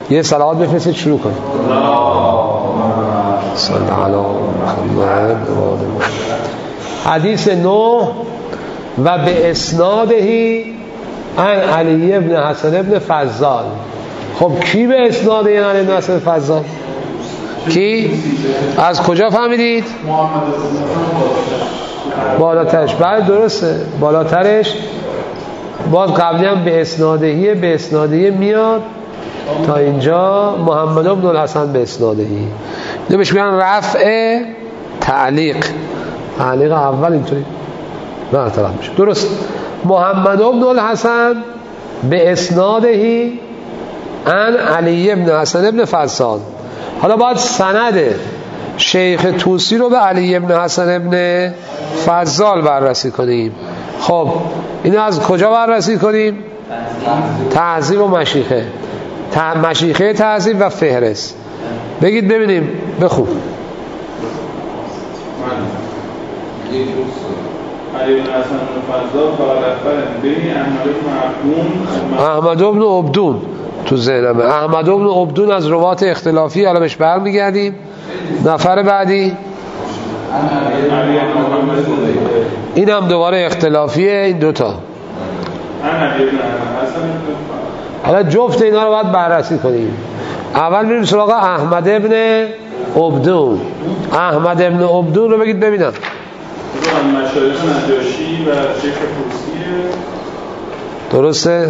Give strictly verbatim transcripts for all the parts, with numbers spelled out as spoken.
یه صلوات بفرستید شروع کنید. صلی علی محمد. حدیث نه و به اسنادهی عن علی ابن حسن ابن فضال. خب کی به اسناد این علی ابن حسن فضال؟ کی؟ از کجا فهمیدید؟ بالاترش. بله درسته، بالاترش. باز قبلی هم به اسنادهی به اسنادهی میاد تا اینجا محمد ابن الحسن به اسنادهی. اینو بهش میگن رفع تعلیق. تعلیق اول اینطوری نه طرف میشه. درست. محمد ابن الحسن به اسنادهی عن علی ابن حسن ابن فضال. حالا باید سند شیخ طوسی رو به علی ابن حسن ابن فضال بررسی کنیم. خب اینو از کجا بررسی کنیم؟ تعذیب و مشیخه. مشیخه تعذیب و فهرست. بگید ببینیم. بخون. احمد ابن عبدون تو ذهنمه. احمد ابن عبدون از روات اختلافی. حالا بهش برمیگردیم. نفر بعدی این هم دوباره اختلافیه. این دوتا حالا جفت اینا رو باید بررسی کنیم. اول میریم سراغ احمد ابن عبدون. احمد ابن عبدون رو بگید ببینم. مشایخ نجاشی و شیخ طوسیه. درسته؟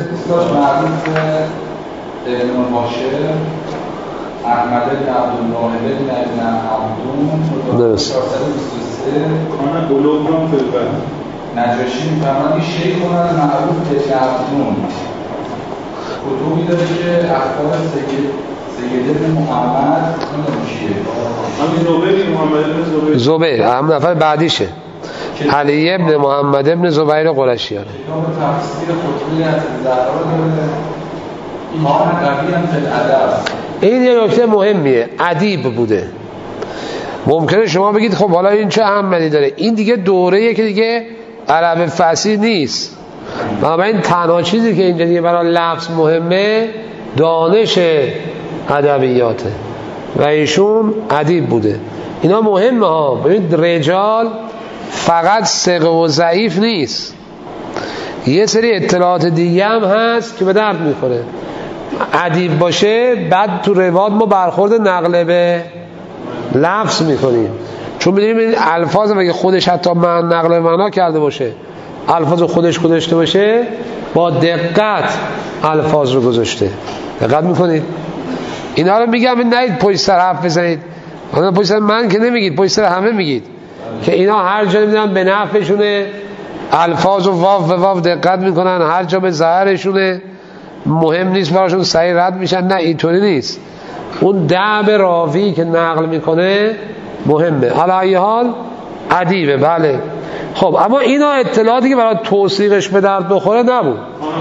احمد بن عبدالواحد بن عبدون. درست. کان قلوبم فی البحر. نجاشی می‌فرماید شیخ اونم معروف به عبدون. کتبی داره که اخبار سید سید بن محمد نمیشه. همین زبیر محمد بن زبیر. زبیر هم نفر بعدیشه. علی ابن محمد ابن زبیر قرشی. کتاب تفسیر خطبی از زهرا داره. ایمان قوی هم فی الادب. این یه نکته مهمیه. ادیب بوده. ممکنه شما بگید خب حالا این چه اهمیتی داره؟ این دیگه دوره‌ایه که دیگه عرب فصیح نیست. بنابراین تنها چیزی که اینجا دیگه برای لفظ مهمه دانش ادبیاته و ایشون ادیب بوده. اینا مهمه ها. ببینید رجال فقط ثقه و ضعیف نیست، یه سری اطلاعات دیگه هم هست که به درد میخوره. ادیب باشه بعد تو روایت ما برخورد نقل به لفظ میکنیم، چون میدونیم این الفاظ مگه خودش حتی من نقل معنا کرده باشه، الفاظ خودش گذاشته باشه، با دقت الفاظ رو گذاشته. دقت میکنید؟ اینا رو میگم نهید پشت سر حرف بزنید. حالا پشت سر من که نمیگید، پشت سر همه میگید که اینا هر جا میدونن به نفعشونه، الفاظ و واو به واو دقت میکنن، هر جا به ظاهرشونه مهم نیست براشون صحیح رد میشن. نه اینطوری نیست. اون دعب راوی که نقل میکنه مهمه. حالا ای حال ادیبه. بله خب، اما اینا اطلاعاتی که برای توثیقش به درد بخوره نبود.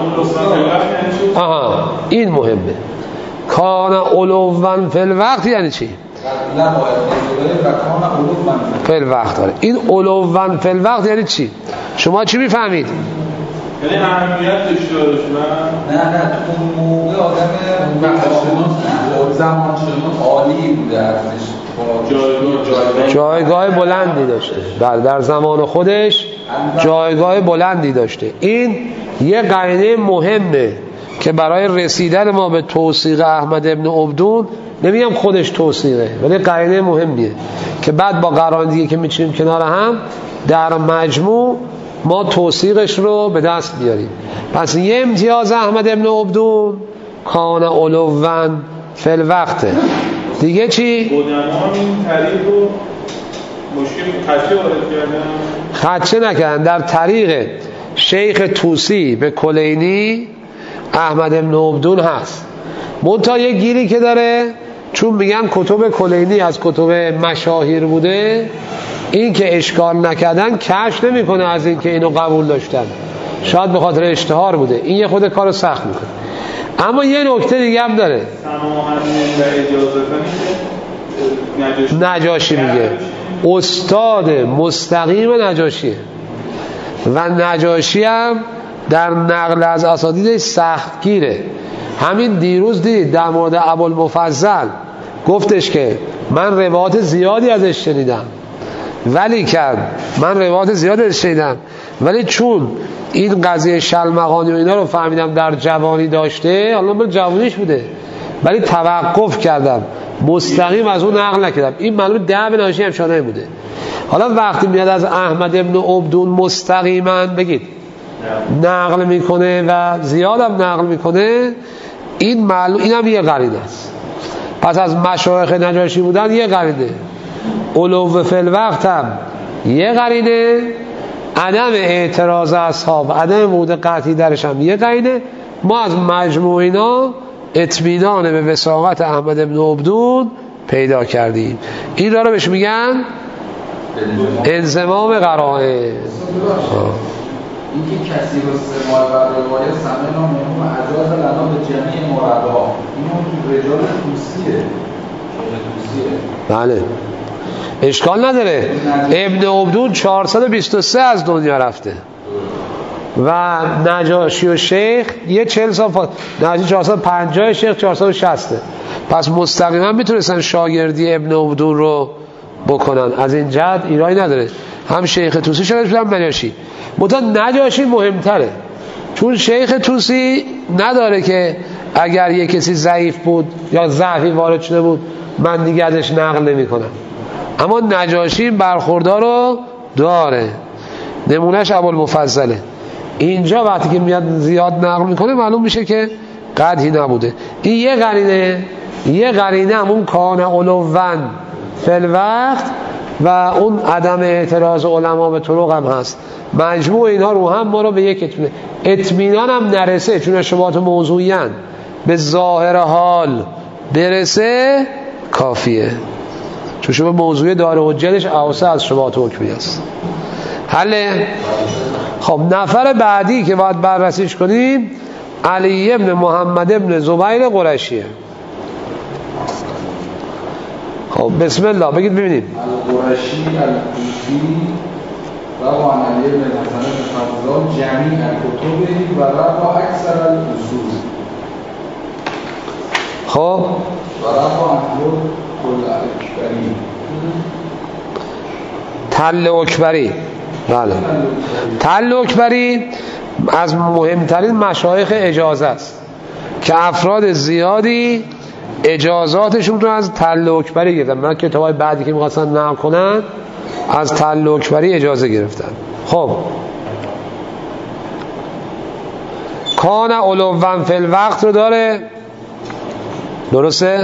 آها این مهمه. کان علوان فی الوقت یعنی چی؟ فی الوقت. داره این علوان فی الوقت یعنی چی؟ شما چی میفهمید؟ یعنی اهمیت داشته باشه. نه نه اون موقع آدم زمان شناس عالی بوده، ازش جایگاه بلندی داشته. در در زمان خودش جایگاه بلندی داشته. این یه قرینه مهمه که برای رسیدن ما به توثیق احمد ابن عبدون، نمیگم خودش توثیقه ولی قرینه مهمیه که بعد با قرائن دیگه که میچینیم کنار هم در مجموع ما توثیقش رو به دست بیاریم. پس یه امتیاز احمد ابن عبدون کان علوان فی الوقت. دیگه چی؟ قدما این طریق رو مشکل خدشه وارد کردن، خدشه نکردن. در طریق شیخ طوسی به کلینی احمد ابن عبدون هست. منتها یه گیری که داره، چون میگن کتب کلینی از کتب مشاهیر بوده، این که اشکال نکردن کشف نمیکنه از این که اینو قبول داشتن، شاید به خاطر اشتهار بوده. این یه خود کارو سخت میکنه. اما یه نکته دیگه هم داره. نجاشی میگه استاد مستقیم نجاشیه و نجاشی هم در نقل از اساتیدش سختگیره. همین دیروز دید در مورد ابوالمفضل گفتش که من روایات زیادی ازش شنیدم، ولی کرد من روایات زیادی ازش شنیدم ولی چون این قضیه شلمغانی و اینا رو فهمیدم در جوانی داشته، حالا من جوانیش بوده ولی توقف کردم، مستقیم از اون نقل نکردم. این معلومه ده به ناشی همشانه بوده. حالا وقتی میاد از احمد ابن عبدون مستقیما بگید نقل میکنه و زیادم نقل میکنه، این معلوم اینم یه قرینه است. پس از مشایخ نجاشی بودن یه قرینه، علو فی الوقت هم یه قرینه، عدم اعتراض اصحاب، عدم وجود قطعی درش هم یه قرینه. ما از مجموع اینا اطمینان به وثاقت احمد ابن عبدون پیدا کردیم. این را رو بهش میگن انضمام قرائن. اینکه کسی رو سماع و روایت سمعنا منهم اجاز لنا به جمعی مردا، اینو تو رجال توسیه توسیه بله اشکال نداره. ابن عبدون چهارصد و بیست و سه از دنیا رفته و نجاشی و شیخ یه چهل سال فاصله، نجاشی چهارصد و پنجاه، شیخ چهارصد و شصت. پس مستقیما میتونستن شاگردی ابن عبدون رو بکنن، از این جهت ایرادی نداره. هم شیخ توسی شده هم نجاشی. متا نجاشی مهمتره، چون شیخ توسی نداره که اگر یه کسی ضعیف بود یا ضعفی وارد شده بود من دیگه ازش نقل نمی کنم، اما نجاشی برخوردار رو داره. نمونهش ابوالمفضله. اینجا وقتی که میاد زیاد نقل میکنه معلوم میشه که قدحی نبوده. این یه قرینه. یه قرینه همون کان علوان فی الوقت و اون عدم اعتراض علما به طرق هم هست. مجموع اینها رو هم ما رو به یک اطمینان اطمینان هم نرسه، چون شبهات موضوعی ان، به ظاهر حال برسه کافیه، چون شبه موضوعی داره حجتش اوسع از شبهات حکمی است. حله. خب نفر بعدی که باید بررسیش کنیم علی ابن محمد ابن زبیر قرشیه. خب بسم الله بگید ببینیم. القرشی الکوفی روى عن علی بن حسن بن فضال جمیع الکتب و روى اکثر الاصول. خب و روى عنه کل اکبری. تل اکبری. بله. تل اکبری از مهمترین مشایخ اجازه است که افراد زیادی اجازاتشون رو از تل اکبری گرفتن. من کتابای بعدی که می‌خواستن نقل کنن از تل اکبری اجازه گرفتن. خب کان علوان فی الوقت رو داره، درسته؟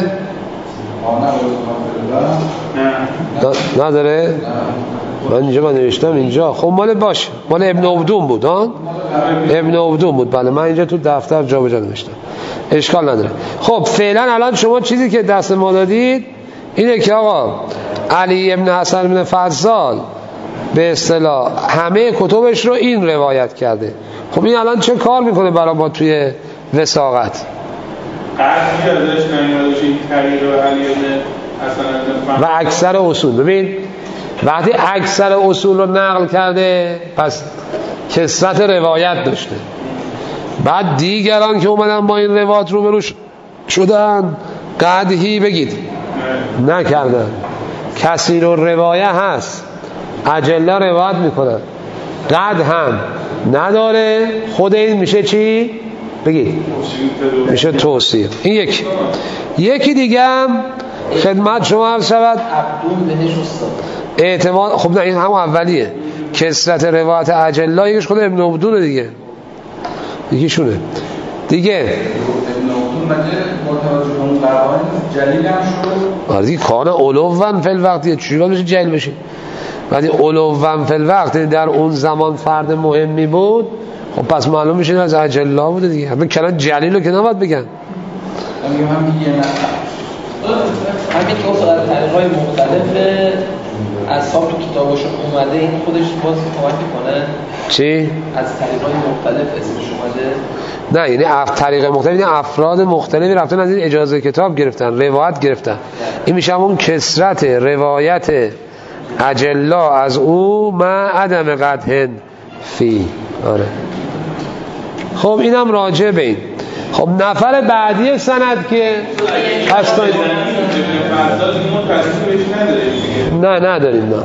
نه نداره؟ من اینجا من نوشتم اینجا. خب مال باشه، مال ابن عبدون بود ها؟ ابن عبدون بود. بله من اینجا تو دفتر جا به جا نوشتم، اشکال نداره. خب فعلا الان شما چیزی که دست ما دادید اینه که آقا علی ابن حسن ابن فضال به اصطلاح همه کتبش رو این روایت کرده. خب این الان چه کار میکنه برای ما توی وثاقت؟ قطعی ازش نمیادش این طریق علی ابن حسن و اکثر اصول. ببین وقتی اکثر اصول رو نقل کرده پس کثرت روایت داشته. بعد دیگران که اومدن با این روایت رو بروش شدن قدحی بگید نکردن. کسی رو روایت هست، اجله روایت میکنن، قد هم نداره، خود این میشه چی؟ بگید میشه توصیه. این یکی. یکی دیگه هم خدمت شما عرض شود اعتماد. خب نه این هم اولیه، کثرت روایت اجله. یکیش خود ابن عبدون دیگه، یکیشونه دیگه. ابن عبدون مگه متوجه به اون قرائن جلیل هم شد؟ آره دیگه کان علوان فی الوقت چجوری باید بشه جلیل بشه؟ ولی علوان فی الوقت در اون زمان فرد مهمی بود، خب پس معلوم میشه از اجله بوده دیگه. حتما کلام جلیل رو که نباید بگن. همین هم دیگه نه همین که اصلا در طریق‌های مختلف اصحاب تو کتابشون اومده، این خودش باز کمک میکنه چی؟ از طریق‌های مختلف اسمش اومده. نه یعنی اف طریق مختلف، یعنی افراد مختلفی رفتن از این اجازه کتاب گرفتن، روایت گرفتن. این میشه همون کثرت روایت اجلا از او ما عدم قدحن فی. آره خب اینم راجع به این. خب نفر بعدی سند که پس کنید نه نداریم نه.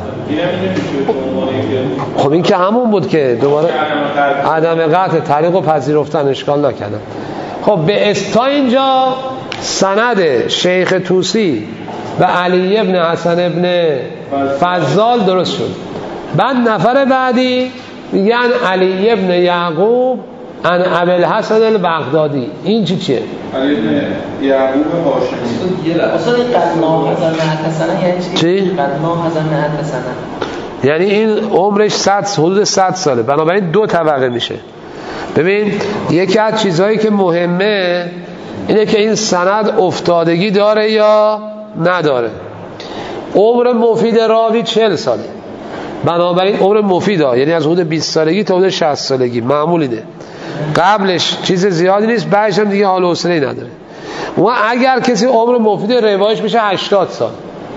خب این که همون بود که دوباره عدم قطع طریق و پذیرفتن اشکال نکردم. خب به استا اینجا سند شیخ طوسی و علی ابن حسن ابن فضال درست شد. بعد نفر بعدی میگن علی ابن یعقوب ان ابوالحسن البغدادی. این چی چیه؟ علی ابن یعقوب هاشمی. اصلا این قد ما هزار نهت سنه یعنی چی؟ چی؟ قد ما هزار نهت سنه یعنی این عمرش صد حدود صد ساله، بنابراین دو طبقه میشه. ببین یکی از چیزهایی که مهمه اینه که این سند افتادگی داره یا نداره. عمر مفید راوی چهل ساله، بنابراین عمر مفید ها یعنی از حدود بیست سالگی تا حدود شصت سالگی معمول اینه. قبلش چیز زیادی نیست، بعدش هم دیگه حال و حوصله نداره. و اگر کسی عمر مفید روایش بشه هشتاد سال،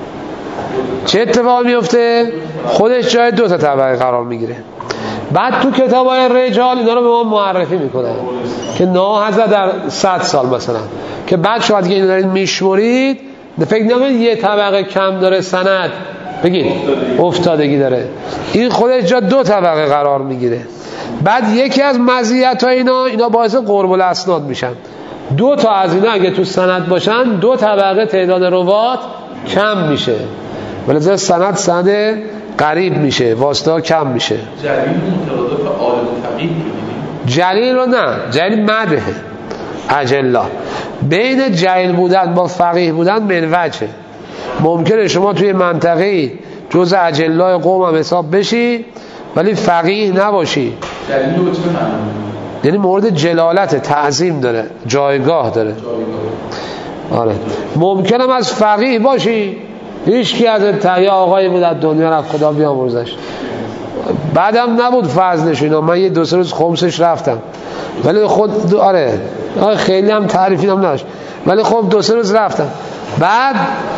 چه اتفاقی میفته؟ خودش جای دو تا طبقه قرار میگیره. بعد تو کتابای رجال اینا رو به ما معرفی میکنن که ناهزه در صد سال مثلا، که بعد شما دیگه اینو دارید میشمرید فکر نکنید یه طبقه کم داره سند بگید افتادگی داره. این خودش جا دو طبقه قرار میگیره. بعد یکی از مزیت‌های اینا اینا باعث قرب الاسناد میشن. دو تا از اینا اگه تو سند باشن دو طبقه تعداد روات کم میشه، ولذا سند سند قریب میشه، واسطه کم میشه. جلیل مترادف آل فقیه جلیل رو نه، جلیل مدحه اجلا. بین جلیل بودن با فقیه بودن من وجهه. ممکنه شما توی منطقه جز اجلای قوم هم حساب بشی ولی فقیه نباشی. جلیل رو چه معنی؟ یعنی مورد جلالت، تعظیم داره، جایگاه داره. آره ممکنه از فقیه باشی هیچ کی از تهیه آقایی بود از دنیا رفت خدا بیامرزش، بعدم نبود فضلش اینا، من یه دو سه روز خمسش رفتم ولی خود آره خیلی هم تعریفی هم نداشت ولی خب دو سه روز رفتم. بعد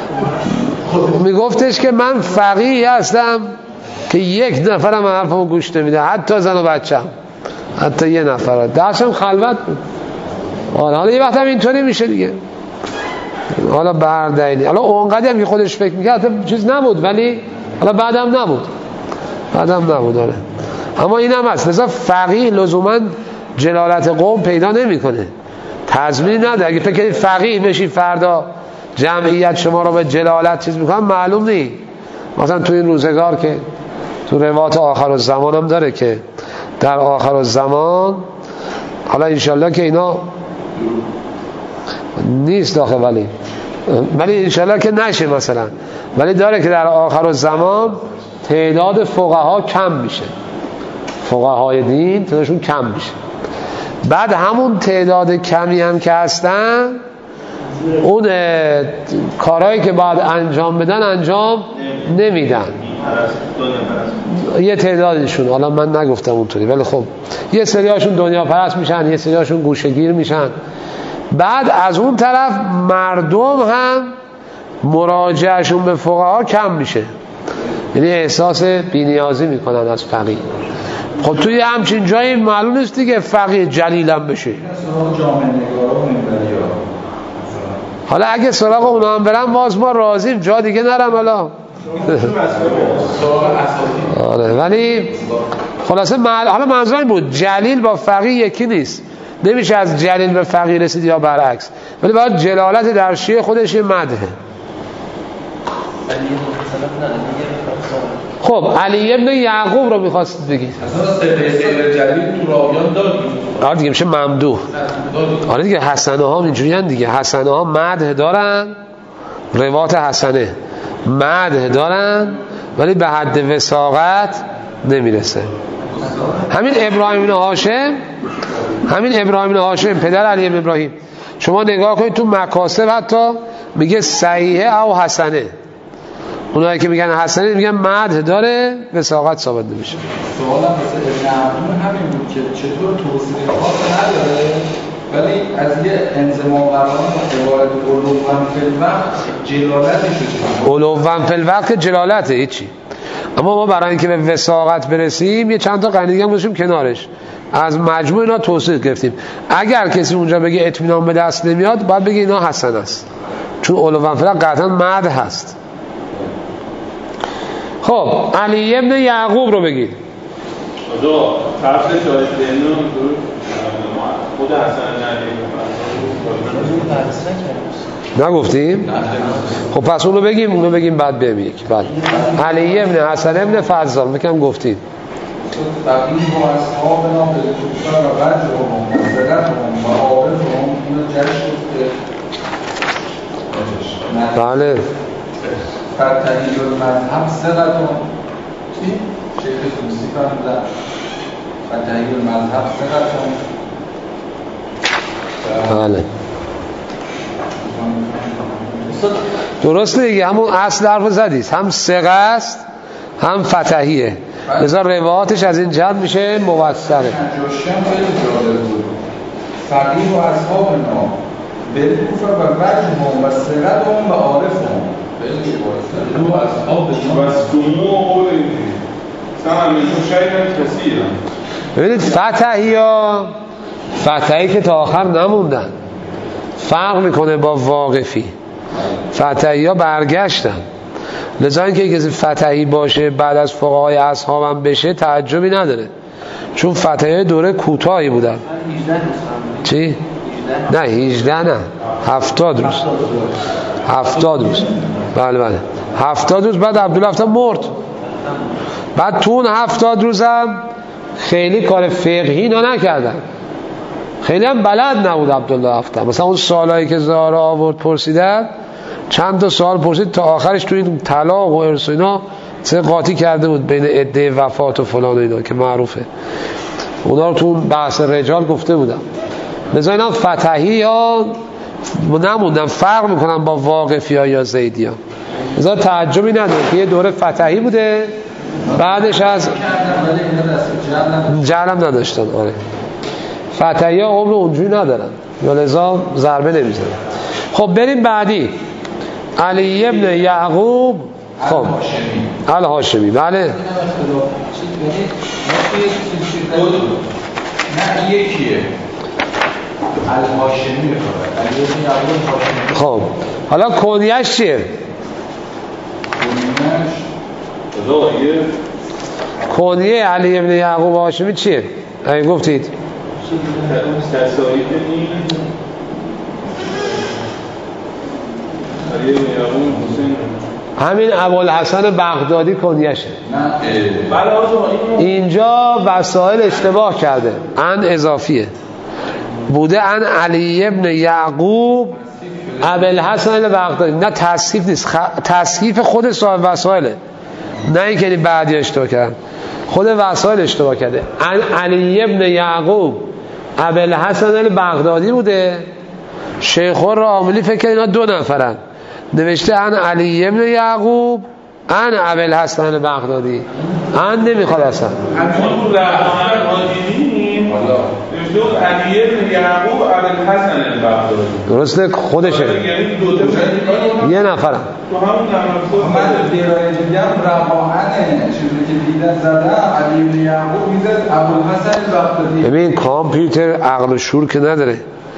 میگفتش که من فقیه هستم که یک نفرم حرفمو گوش نمیده، حتی زن و بچه‌م، حتی یه نفر درسم خلوت بود. آره حالا یه وقت هم اینطوری میشه دیگه، حالا بردهیلی حالا اونقدر هم که خودش فکر میکرد حتی چیز نبود ولی حالا بعدم نبود بعدم نبود. آره اما این هم هست، لذا فقیه لزوما جلالت قوم پیدا نمیکنه، تضمینی نداره. اگه فکر کنید فقیه بشی فردا جمعیت شما رو به جلالت چیز میکنن معلوم نیست. مثلا تو این روزگار که تو روایات آخر الزمان هم داره که در آخر الزمان، حالا انشالله که اینا نیست داخل ولی ولی انشالله که نشه مثلا، ولی داره که در آخر الزمان تعداد فقها کم میشه، فقهای دین تعدادشون کم میشه. بعد همون تعداد کمی هم که هستن اون کارهایی که باید انجام بدن انجام نمیدن، یه تعدادشون، حالا من نگفتم اونطوری ولی خب یه سریاشون دنیا پرست میشن، یه سریاشون گوشه‌گیر میشن. بعد از اون طرف مردم هم مراجعهشون به فقها کم میشه، یعنی احساس بی‌نیازی میکنن از فقیه. خب توی همچین جایی معلوم نیست دیگه فقیه جلیل هم بشه. حالا اگه سراغ اونا هم برم باز ما راضیم، جا دیگه نرم حالا. آره ولی خلاصه مل... حالا منظورم بود جلیل با فقیه یکی نیست، نمیشه از جلیل به فقیه رسید یا برعکس، ولی باید جلالت در شیء خودش یه مدحه. خب علی ابن یعقوب رو میخواستید بگید. اصلا سپه جلیل تو راویان داریم. آره دیگه میشه ممدوح. آره دیگه حسنه ها اینجوری هن دیگه، حسنه ها مدح دارن، روایت حسنه مدح دارن ولی به حد وثاقت نمیرسه. همین ابراهیم بن هاشم همین ابراهیم بن هاشم پدر علی بن ابراهیم، شما نگاه کنید تو مکاسب حتی میگه صحیحه او حسنه، اونایی که میگن حسنه میگن مدح داره وثاقت ثابت نمیشه. سوالم مثل ابن عبدون همین بود که چطور توصیف خاص نداره ولی از یه انضمام قرآن عبارت علوان فی الوقت جلالتش رو علوان فی الوقت جلالته هیچی، اما ما برای اینکه به وثاقت برسیم یه چند تا قرینه دیگه هم گذاشتیم کنارش. از مجموع اینا توصیف گرفتیم. اگر کسی اونجا بگه اطمینان به دست نمیاد باید بگه اینا حسن است، چون علوان فلق قطعا مد هست. خب علی ابن یعقوب رو بگید. دو طرف شاید اینو خود حسن علی نگفتیم؟ خب پس اونو بگیم، اونو بگیم بعد بهم یک. بعد علی ابن حسن ابن فضال میگم گفتید. تقییم و اصحابنا به توفر و رجهم و زدتهم و عارفهم اینو جشن گفته. بله. فتحی المذهب سقتون چی؟ شیخ توسی فرمودن فتحی المذهب سقتون. بله درسته دیگه، همون اصل حرف زدید، هم ثقه است هم فتحیه، لذا روایاتش از این جهت میشه موثره. جوشم خیلی جالب بود. فقیه و اصحابنا بالکوفه و رجهم و ثقتهم و عارفهم. خیلی دو اصحابنا و سمو قول اینجوری سمع منو شیئا کثیرا. ببینید فتحی ها فتحی که تا آخر نموندن، فرق میکنه با واقفی. فتحی ها برگشتن، لذا اینکه کسی فتحی باشه بعد از فقهای اصحابم بشه تعجبی نداره، چون فتحی های دوره کوتاهی بودن. چی؟ نه هجده نه هفتاد روز هفتاد روز بله بله هفتاد روز. بعد عبدالله مرد، بعد تو اون هفتاد روزم خیلی کار فقهی اینا نکردن، خیلی هم بلد نبود عبدالله هفتم. مثلا اون سوالایی که زهرا آورد پرسیدن، چند تا سوال پرسید تا آخرش تو این طلاق و ارث و اینا چه قاطی کرده بود بین عده وفات و فلان و اینا که معروفه، اونا رو تو اون بحث رجال گفته بودم. لذا اینا فتحی ها نموندن، فرق میکنن با واقفی ها یا زیدی ها. لذا تعجبی نداره که یه دوره فتحی بوده، بعدش از جهلم نداشتن. آره فتحی ها عمر اونجوری ندارن یا لذا ضربه نمیزنن. خب بریم بعدی. علی ابن یعقوب خب الهاشمی. بله نه یکیه الهاشمی. علی ابن یعقوب هاشمی. خب حالا کنیش چیه؟ کنیش کنیه علی ابن یعقوب هاشمی چیه؟ اگه گفتید همین ابوالحسن بغدادی کنیشه. اینجا وسائل اشتباه کرده، ان اضافیه بوده، ان علی ابن یعقوب ابوالحسن بغدادی. نه تصحیف نیست، خ... تصحیف خود صاحب وسائله، نه اینکه بعدی اشتباه کردن، خود وسائل اشتباه کرده. ان علی ابن یعقوب ابوالحسن بغدادی بوده، شیخ الراملی فکر اینا دو نفرن، نوشته ان علی ابن یعقوب ان ابوالحسن بغدادی، ان نمیخواد اصلا. همون رحمان ماجدی نوشته علی ابن یعقوب ابوالحسن بغدادی. درسته خودشه، یعنی دو تا یه نفرن. تو همون نماز من دیرای دیگم رواهنه چیزی که دیدن زدم علی ابن یعقوب میزد ابوالحسن بغدادی. ببین کامپیوتر عقل و شور که نداره،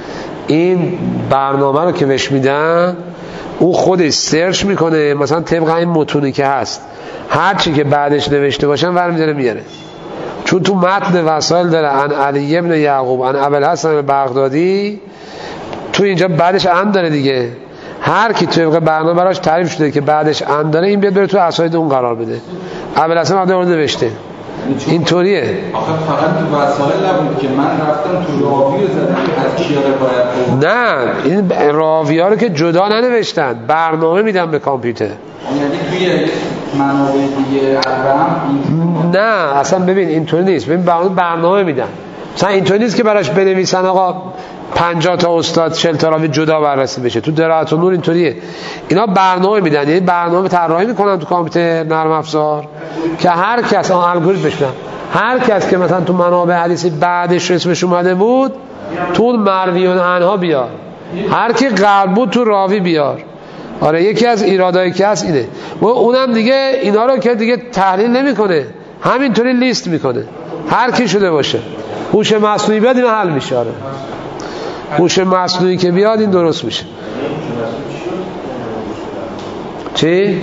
این برنامه رو که بهش میدن او خودش سرچ میکنه، مثلا طبق این متونی که هست هر چی که بعدش نوشته باشن ور میذاره میاره، چون تو متن وسائل داره ان علی ابن یعقوب ان ابوالحسن بغدادی، تو اینجا بعدش ان داره دیگه، هر کی طبق برنامه براش تعریف شده که بعدش ان داره این بیاد بره تو اساید اون قرار بده. ابوالحسن بغدادی نوشته اینطوریه. آخه فقط تو وسایل نبود که من رفتم تو راوی زدم از کیا روایت بود. نه این راوی ها رو که جدا ننوشتن، برنامه میدن به کامپیوتر. یعنی توی منابع دیگه اربعم نه اصلا ببین اینطوری نیست، ببین برنامه میدن، مثلا اینطوری نیست که براش بنویسن آقا پنجاه تا استاد چهل تا راوی جدا بررسی بشه. تو درایت النور اینطوریه، اینا برنامه میدن، یعنی برنامه طراحی میکنن تو کامپیوتر نرم افزار که هر کس آن الگوریتم بشن، هر کس که مثلا تو منابع حدیثی بعدش اسمش اومده بود تو اون مرویون عنها بیار، هر کی قبل بود تو راوی بیار. آره یکی از ایرادایی که هست اینه. و اونم دیگه اینا رو که دیگه تحلیل نمیکنه، همینطوری لیست میکنه هر کی شده باشه. هوش مصنوعی بیاد این حل میشه. آره هوش مصنوعی که بیاد این درست میشه. چی؟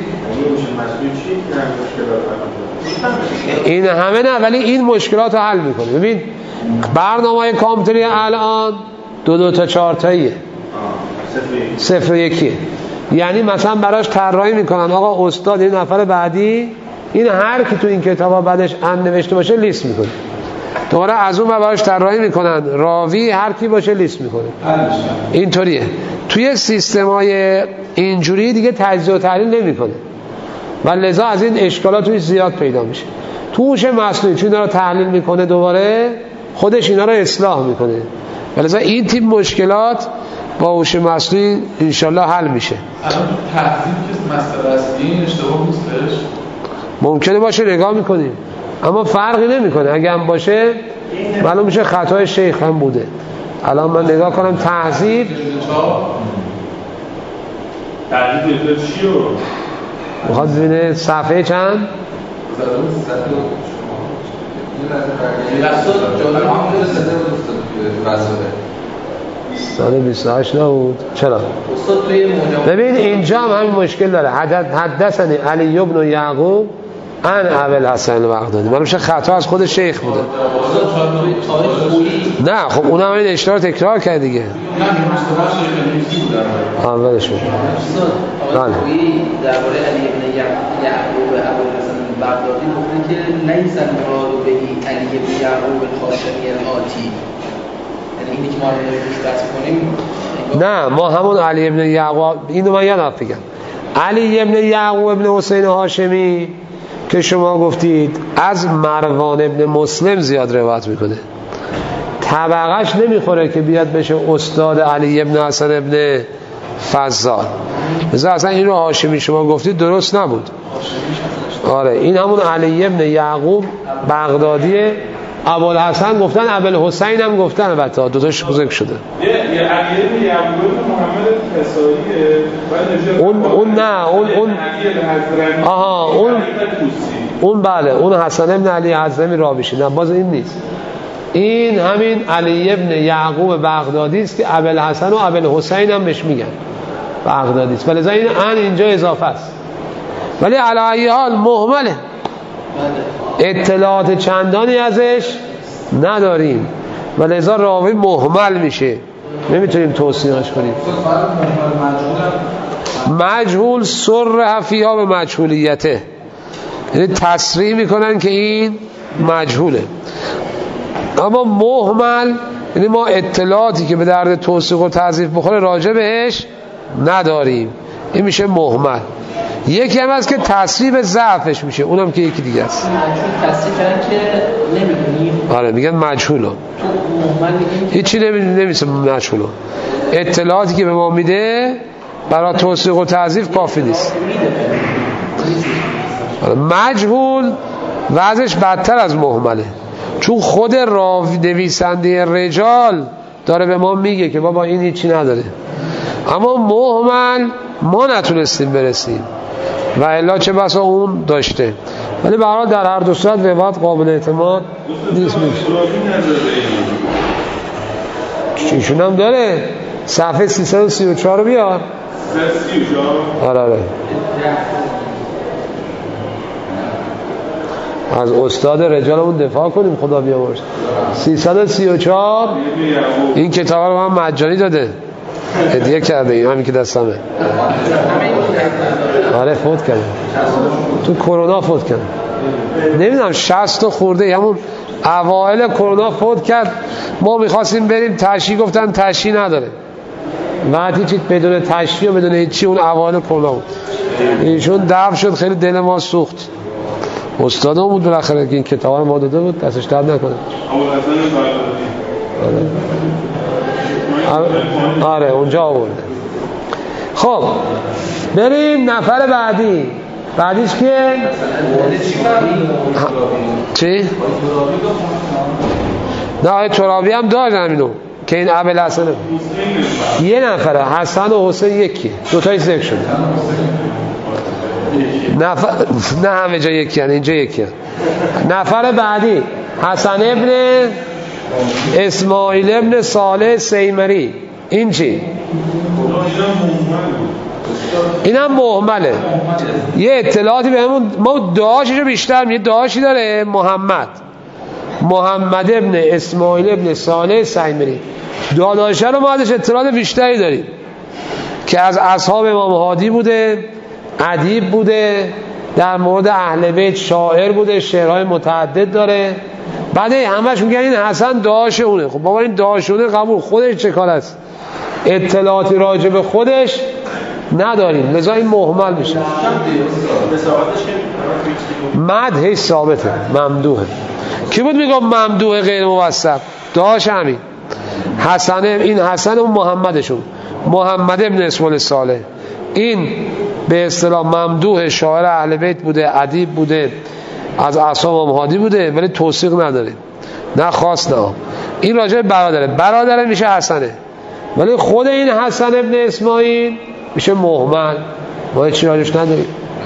این همه نه، ولی این مشکلات رو حل میکنه. ببین برنامه کامپیوتری الان دو دو تا چهار تاییه، صفر و یکیه. یعنی مثلا براش طراحی میکنن آقا استاد این نفر بعدی این هر کی تو این کتابا بعدش ان نوشته باشه لیست میکنه. دوباره از اون براش طراحی میکنن راوی هر کی باشه لیست میکنه. اینطوریه. توی سیستمای اینجوری دیگه تجزیه و تحلیل نمیکنه و لذا از این اشکالات توی زیاد پیدا میشه. تو هوش مصنوعی چون اینا رو تحلیل میکنه دوباره خودش اینا رو اصلاح میکنه و لذا این تیپ مشکلات با هوش مصنوعی انشالله حل میشه. الان تحضیب که مسئله است این اشتباه نیستش؟ ممکنه باشه نگاه میکنیم اما فرقی نمیکنه. اگه هم باشه معلوم میشه خطای شیخ هم بوده. الان من نگاه کنم تحضیب تحضیب دفعه چی رو؟ میخواد ببینه صفحه چند؟ صد و بیست و هشت نبود؟ چرا؟ ببین اینجا هم همین مشکل داره. حدثنی علی بن یعقوب ان ابوالحسن بغدادی. من میشه خطا از خود شیخ بوده. نه خب اونم این اشتباه تکرار کرد دیگه. اولش بود. بله. درباره علی بن یعقوب ابوالحسن بغدادی گفته که لیس المراد به علی بن یعقوب الهاشمی الآتی. یعنی اینی که ما روش بحث کنیم نه ما همون علی بن یعقوب اینو من یادم بگم. علی بن یعقوب ابن حسین هاشمی که شما گفتید از مروان ابن مسلم زیاد روایت میکنه. طبقش نمیخوره که بیاد بشه استاد علی ابن حسن ابن فضال. مثلا اصلا این رو هاشمی شما گفتید درست نبود. آره این همون علی ابن یعقوب بغدادیه. ابوالحسن گفتن ابوالحسین هم گفتن البته دو تاش ذکر شده. یه علی ابن یعقوب محمد فساییه. اون اون نه اون اون آها اون اون بله اون حسن ابن علی حزمی رابیشی. نه باز این نیست. این همین علی ابن یعقوب بغدادی است که ابوالحسن و ابوالحسین هم بهش میگن بغدادی است. ولی این ان اینجا اضافه است. ولی علی ای حال مهمله. اطلاعات چندانی ازش نداریم و لذا راوی مهمل میشه. نمیتونیم توصیحش کنیم. مجهول سر فیها به مجهولیته. یعنی تصریح میکنن که این مجهوله. اما مهمل یعنی ما اطلاعاتی که به درد توثیق و تضعیف بخوره راجع بهش نداریم. این میشه مهمل. یکی هم هست که تصریح به ضعفش میشه. اونم که یکی دیگه است. مجهول تصریح کردن که نمیدونیم. آره میگن مجهولو. تو مهمل میگیم هیچی نمیدونیم نمیشه مجهولو. اطلاعاتی که به ما میده برای توثیق و تضعیف کافی نیست. مجهول وضعش بدتر از مهمله. چون خود راوی نویسنده رجال داره به ما میگه که بابا این هیچی نداره. اما مهمل ما نتونستیم برسیم و الا چه بسا اون داشته. ولی به هر حال در هر دو صورت روایت قابل اعتماد نیست. ایشون هم داره. صفحه سیصد و سی و چهار رو بیار. آره آره از استاد رجالمون دفاع کنیم خدا بیامرز. سیصد و سی و چهار این کتاب رو من مجانی داده هدیه کرده. این همین که دستمه. آره فوت کرده تو کرونا فوت کرد. نمیدونم شصت خورده همون اوائل کرونا فوت کرد. ما میخواستیم بریم تشییع گفتن تشییع نداره. بعد هیچ بدون تشییع و بدون هیچی اون اوائل کرونا بود. ایشون دفع شد. خیلی دل ما سوخت. استادم بود بالاخره که این کتاب رو ما داده بود. دستش درد نکنه. آره. آره اونجا آورده. خب بریم نفر بعدی. بعدیش که چی؟ نه آیه ترابی هم دارن اینو که این ابوالحسن یه نفره. حسن و حسین یکی دوتایی ذکر شده. نفر نه همه جا یکی هن. اینجا یکی هن. نفر بعدی حسن ابن اسماعیل ابن صالح سیمری. این چی؟ این هم مهمله. یه اطلاعاتی به همون ما دعاشش رو بیشتر میگه. دعاشی داره محمد محمد ابن اسماعیل ابن صالح سیمری. دعاشش رو ما ازش اطلاعات بیشتری داریم که از اصحاب امام هادی بوده، ادیب بوده، در مورد اهل بیت شاعر بوده، شعرهای متعدد داره. بعد همش میگن این حسن دعاش اونه. خب بابا این دعاش اونه قبول، خودش چه کار است؟ اطلاعاتی راجع به خودش نداریم، لذا این مهمل میشه. مدحش ثابته، ممدوحه. کی بود میگم ممدوح غیر موثق؟ دعاش همین حسن. این حسن و محمدشون محمد ابن اسماعیل صالح، این به اصطلاح ممدوح شاعر اهل بیت بوده، ادیب بوده، از اصحاب امام هادی بوده، ولی توثیق نداره، نه خاص نه. این راجع برادره برادره میشه حسنه، ولی خود این حسن ابن اسماعیل میشه مهمل، ما هیچی راجعش نداریم.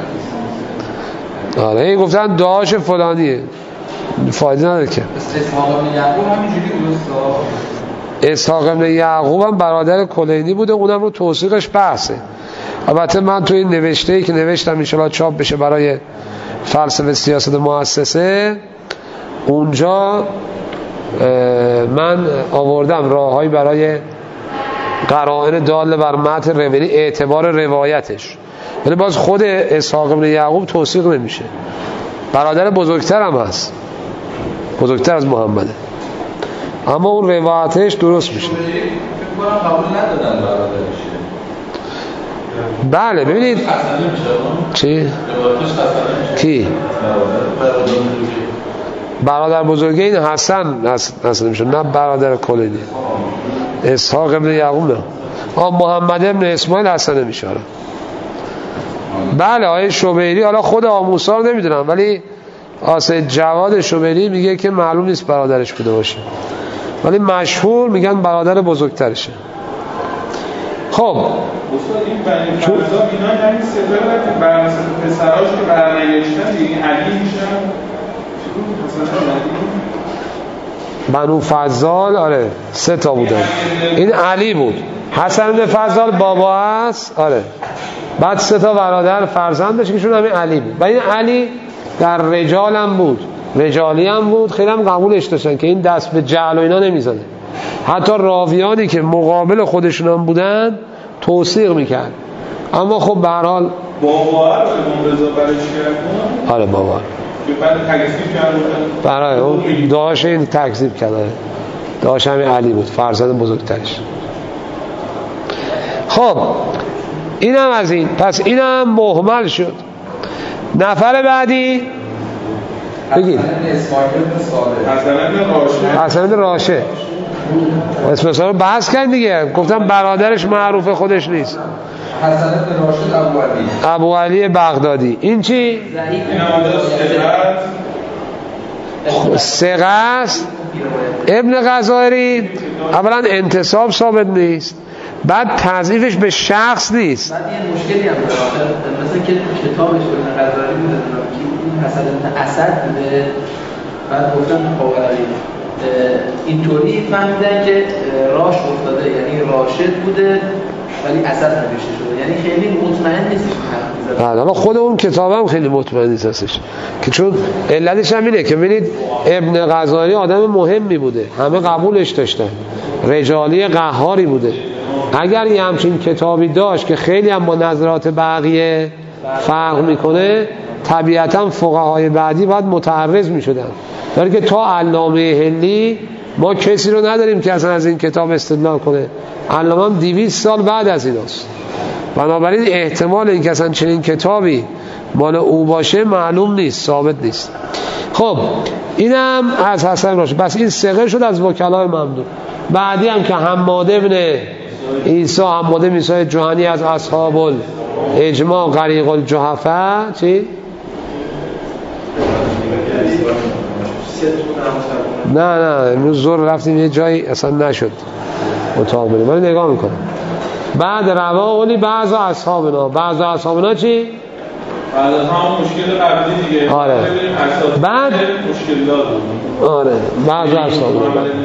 آره این گفتن دعاش فلانیه، فایده نداره که. اسحاق ابن یعقوب همینجوری بود. اسحاق ابن یعقوب هم برادر کلینی بوده، اونم رو توثیقش بحثه. البته من توی این نوشته‌ای که نوشتم ان شاءالله چاپ بشه برای فلسفه سیاست مؤسسه، اونجا من آوردم راههایی برای قرائن داله بر متن روایی، اعتبار روایتش، ولی باز خود اسحاق ابن یعقوب توثیق نمیشه. برادر بزرگتر هم هست، بزرگتر از محمده، اما اون روایتش درست میشه. فکر کنم قبول ندادن برادرش. بله ببینید چی؟ کی؟ برادر بزرگه این حسن حسن میشه، نه برادر کلینی. اسحاق ابن یعقوب نه. آه محمد ابن اسماعیل حسن میشه. بله آیه شبیری، حالا خود آموسا رو نمیدونم، ولی آسد جواد شبیری میگه که معلوم نیست برادرش بوده باشه، ولی مشهور میگن برادر بزرگترشه. خب استاد این بنی فرزا اینا همین سفر که بر پسراش که برنگشتن دیگه علی میشن بنو فضال. آره سه تا بودن، این علی بود، حسن بن فضال بابا است. آره بعد سه تا برادر فرزندش که شون همین علی بود، و این علی در رجال هم بود، رجالی هم بود، خیلی هم قبولش داشتن که این دست به جعل و اینا نمیزنه. حتی راویانی که مقابل خودشون هم بودن توثیق میکرد. اما خب به هر حال بابا رو امام رضا برش کردن. آره بابا که بعد تکذیب کردن. برای اون داشت این تکذیب کرد. داشت همین علی بود، فرزند بزرگترش. خب اینم از این. پس اینم مهمل شد. نفر بعدی بگید. حسن بن راشد. اسم اصلا رو بحث کردن دیگه، گفتم برادرش معروف خودش نیست. حسن بن راشد ابو علی ابو علی بغدادی. این چی؟ این هم ثقه است. ابن غزائری اولا انتساب ثابت نیست، بعد تضعیفش به شخص نیست. بعد یه مشکلی هم داره، مثلا که کتابش ابن غزائری بوده که این حسن بن اسد بوده، بعد گفتن خواهری اینطوری فهمیدن که راش افتاده، یعنی راشد بوده ولی اسد نوشته شده، یعنی خیلی مطمئن نیست. حالا خود اون کتاب هم خیلی مطمئن نیست هستش، که چون علتش هم اینه که ببینید ابن غزائری آدم مهمی بوده، همه قبولش داشتن، رجالی قهاری بوده. اگر یه همچین کتابی داشت که خیلی هم با نظرات بقیه فرق میکنه، طبیعتا فقهای بعدی باید متعرض میشدن. در که تا علامه هلی ما کسی رو نداریم که اصلا از این کتاب استدلال کنه. علامه هم دویست سال بعد از ایناست، بنابراین احتمال این که اصلا چنین کتابی مال او باشه معلوم نیست، ثابت نیست. خب اینم از حسن راشه. بس این ثقه شد از وکلای ممدوح. بعدی هم که حماد ابن عیسی، حماد ابن عیسی جهنی از اصحاب الاجماع غریق الجحفه. چی؟ نه نه امروز زور رفتیم یه جایی اصلا نشد اتاق بریم، من نگاه میکنم. بعد روا اولی بعض اصحابنا. بعض اصحابنا چی؟ بعد هم مشکل قبلی دیگه. آره. بعد مشکل داد. آره. بعض اصحاب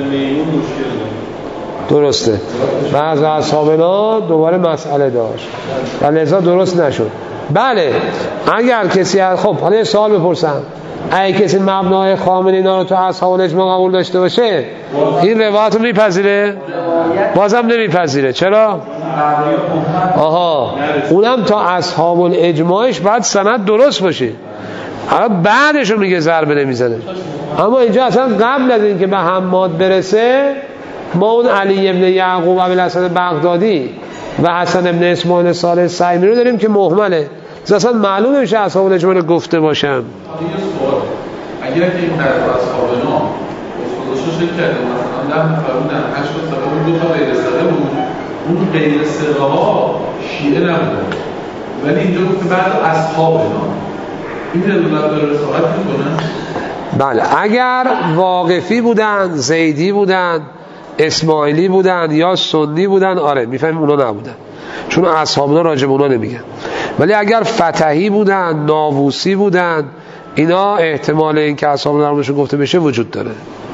درسته. بعض اصحابنا دوباره مسئله داشت و لذا درست نشد. بله اگر کسی هست، خب حالا یه سوال بپرسم، اگه کسی مبنای خامل اینا رو تو اصحاب الاجماع قبول داشته باشه این روایت رو میپذیره؟ بازم نمیپذیره. چرا؟ آها اونم تا اصحاب الاجماعش بعد سند درست باشه، حالا بعدش رو میگه ضربه نمیزنه. اما اینجا اصلا قبل از این که به حماد برسه ما اون علی ابن یعقوب و ابوالحسن بغدادی و حسن ابن اسماعیل صالح سیمی رو داریم که مهمله، اصلا معلوم نمیشه اصحاب الاجماع رو گفته باشن. اگر که این طرف اصحابنا اصولش شکل کرده مثلا ده نفر بودن، هشت تا اون دو تا غیر ثقه بود، اون غیر ثقه ها شیعه نبودن، ولی اینجا گفته بعد اصحابنا، این دلالت داره رسالت میکنن؟ بله اگر واقفی بودن، زیدی بودن، اسماعیلی بودن یا سنی بودن آره میفهمیم اونا نبودن، چون اصحابنا راجع به اونا نمیگن. ولی اگر فتحی بودن، ناووسی بودن، اینا احتمال این که اصحاب درمونشون گفته بشه وجود داره.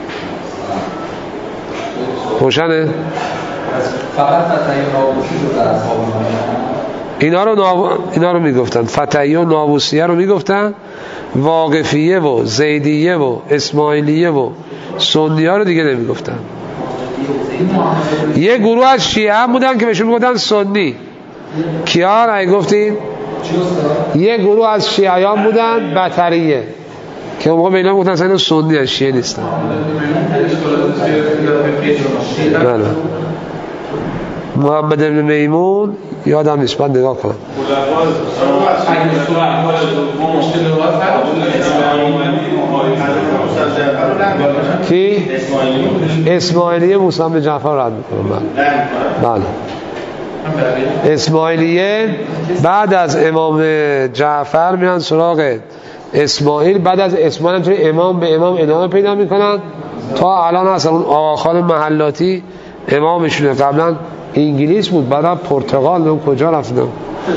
روشنه؟ فقط فتحی و ناووسی رو در اصحاب اینا رو ناو... اینا رو میگفتن، فتحی و ناووسیه رو میگفتن، واقفیه و زیدیه و اسماعیلیه و سنیه رو دیگه نمیگفتن. یه گروه از شیعه هم بودن که بهشون میگفتن سنی. کیا رای گفتین؟ یه گروه از شیعیان بودن بطریه که اون موقع به اینا میگفتن اصلا اینا سنی از شیعه نیستن. بله محمد ابن میمون یادم نیست، من نگاه کنم. کی؟ اسماعیلیه موسی بن جعفر رد میکنم. بله اسماعیلیه بعد از امام جعفر میان سراغ اسماعیل، بعد از اسماعیل همچنین امام به امام ادامه پیدا میکنن تا الان اصلا اون آقاخان محلاتی امامشونه. قبلا انگلیس بود، بعدا پرتغال، اون کجا رفتن.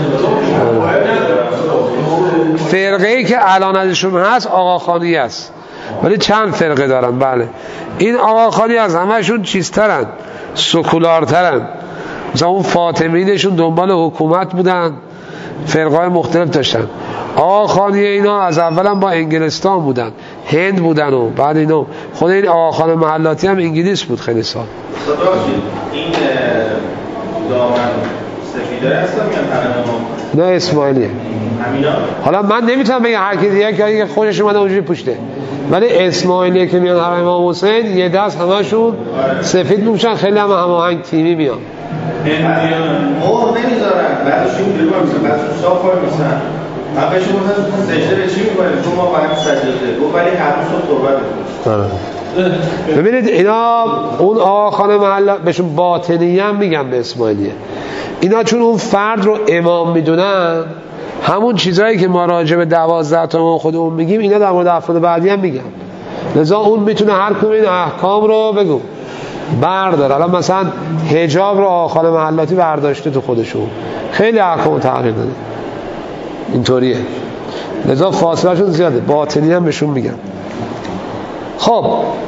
فرقه‌ای که الان ازشون هست آقاخانی است، ولی چند فرقه دارن. بله این آقاخانی از همهشون چیزترن، سکولارترن. مثلا اون فاطمیینشون دنبال حکومت بودن، فرقای مختلف داشتن. آقاخانی اینا از اولا با انگلستان بودن، هند بودن و بعد اینا خود این آقاخان محلاتی هم انگلیس بود خیلی سال. این دامن سفیده هستن یا نه اسماعیلیه. حالا من نمیتونم بگم هر کی دیگه که خودش اومده اونجوری پوشته، ولی اسماعیلیه که میان حرم امام حسین یه دست همشون سفید میشن، خیلی هم هماهنگ تیمی میان. مهر نمیذارن، بعدش این دیگه میشه، بعدش صاف کار میشن. من بهش گفتم سجده به چی میکنید؟ چون ما فقط سجده. گفت ولی هر روز توبه میکنید. ببینید اینا اون آقاخان محل بهشون باطنی هم میگن به اسماعیلیه. اینا چون اون فرد رو امام میدونن، همون چیزایی که ما راجع به دوازده تا خودمون میگیم اینا در مورد افراد بعدی هم میگن. لذا اون میتونه هر کدوم این احکام رو بگو بردار. الان مثلا حجاب رو آقاخان محلاتی برداشته تو خودشون، خیلی احکام تغییر داده، اینطوریه. لذا فاصلهشون زیاده، باطنی هم بهشون میگن. خب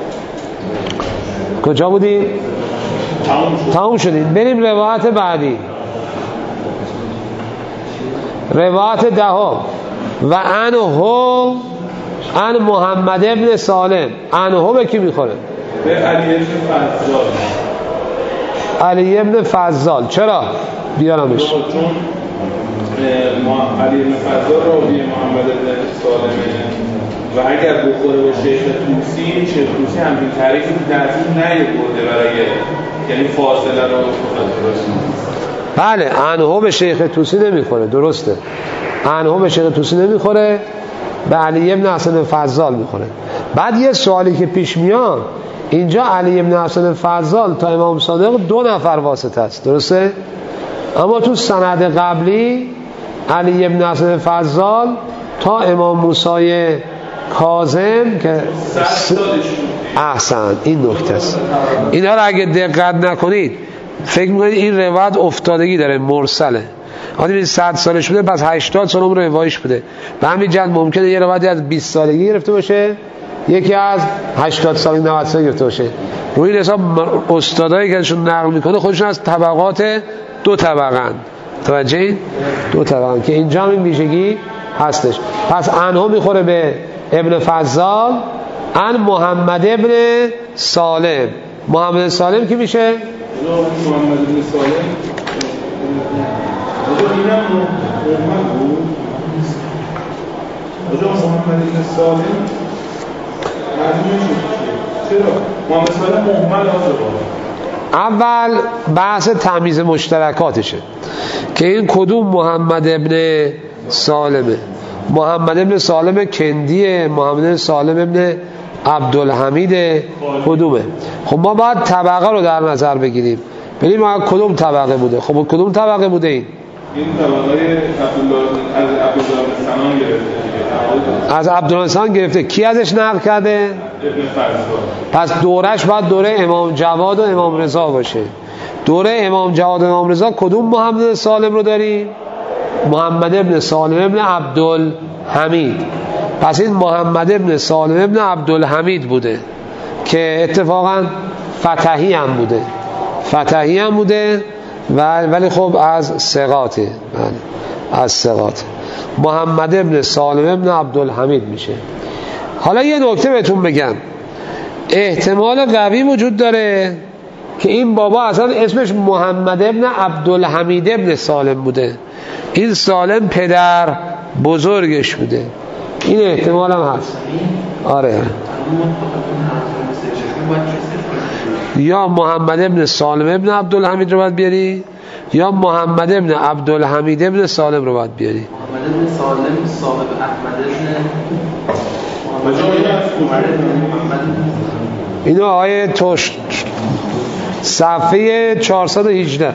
کجا بودیم؟ تموم شدیم. بریم روایت بعدی، روایت دهم. و انه ان محمد ابن سالم. انه به کی میخوره؟ به علی ابن فضال. علی ابن فضال. چرا؟ بیارمش. چون علی ابن فضال راوی محمد ابن سالمه و اگر بخوره به شیخ طوسی، شیخ طوسی همین تعریفی که تحصیل نیورده برای یعنی فاصله رو بله انه به شیخ طوسی نمیخوره، درسته. انه به شیخ طوسی نمیخوره، به علی ابن حسن فضال میخوره. بعد یه سوالی که پیش میاد اینجا، علی ابن حسن فضال تا امام صادق دو نفر واسطه است، درسته؟ اما تو سند قبلی علی ابن حسن فضال تا امام موسی کاظم که س... احسن، این نکته است. اینا رو اگه دقت نکنید فکر میکنید این روایت افتادگی داره، مرسله. آدمی صد سالش بوده پس هشتاد سال عمر روایش بوده. به همین جهت ممکنه یه روایتی از بیست سالگی گرفته باشه، یکی از هشتاد سالگی نود سالگی گرفته باشه. روی این حساب استادایی که ازشون نقل میکنه خودشون از طبقات دو طبقه‌اند. توجه دو طبقه که اینجا هم این ویژگی هستش. پس عنها میخوره به ابن فضال، عن محمد ابن سالم. محمد سالم کی میشه؟ محمد ابن سالم آجا اینم محمد بود. آجا محمد ابن سالم معنیش چرا؟ محمد سالم محمد آجا اول بحث تمیز مشترکاتشه که این کدوم محمد ابن سالمه. محمد ابن سالم کندیه، محمد ابن سالم ابن عبدالحمیده، کدومه؟ خب ما باید طبقه رو در نظر بگیریم، ببینیم ما کدوم طبقه بوده. خب کدوم طبقه بوده این؟ این طبقه از عبدالله گرفته، از عبدالله گرفته. کی ازش نقل کرده؟ ابن فضال. پس دورش باید دوره امام جواد و امام رضا باشه. دوره امام جواد و امام رضا کدوم محمد سالم رو داریم؟ محمد ابن سالم ابن عبدالحمید. پس این محمد ابن سالم ابن عبدالحمید بوده که اتفاقا فتحی هم بوده، فتحی هم بوده ولی خب از ثقاته، بله از ثقاته. محمد ابن سالم ابن عبدالحمید میشه. حالا یه نکته بهتون بگم، احتمال قوی وجود داره که این بابا اصلا اسمش محمد ابن عبدالحمید ابن سالم بوده، این سالم پدر بزرگش بوده. این احتمال هم هست. آره یا محمد ابن سالم ابن عبدالحمید رو باید بیاری یا محمد ابن عبدالحمید ابن سالم رو باید بیاری. محمد ابن سالم صاحب احمد ابن اینو آیه توش صفحه چهارصد و هجده.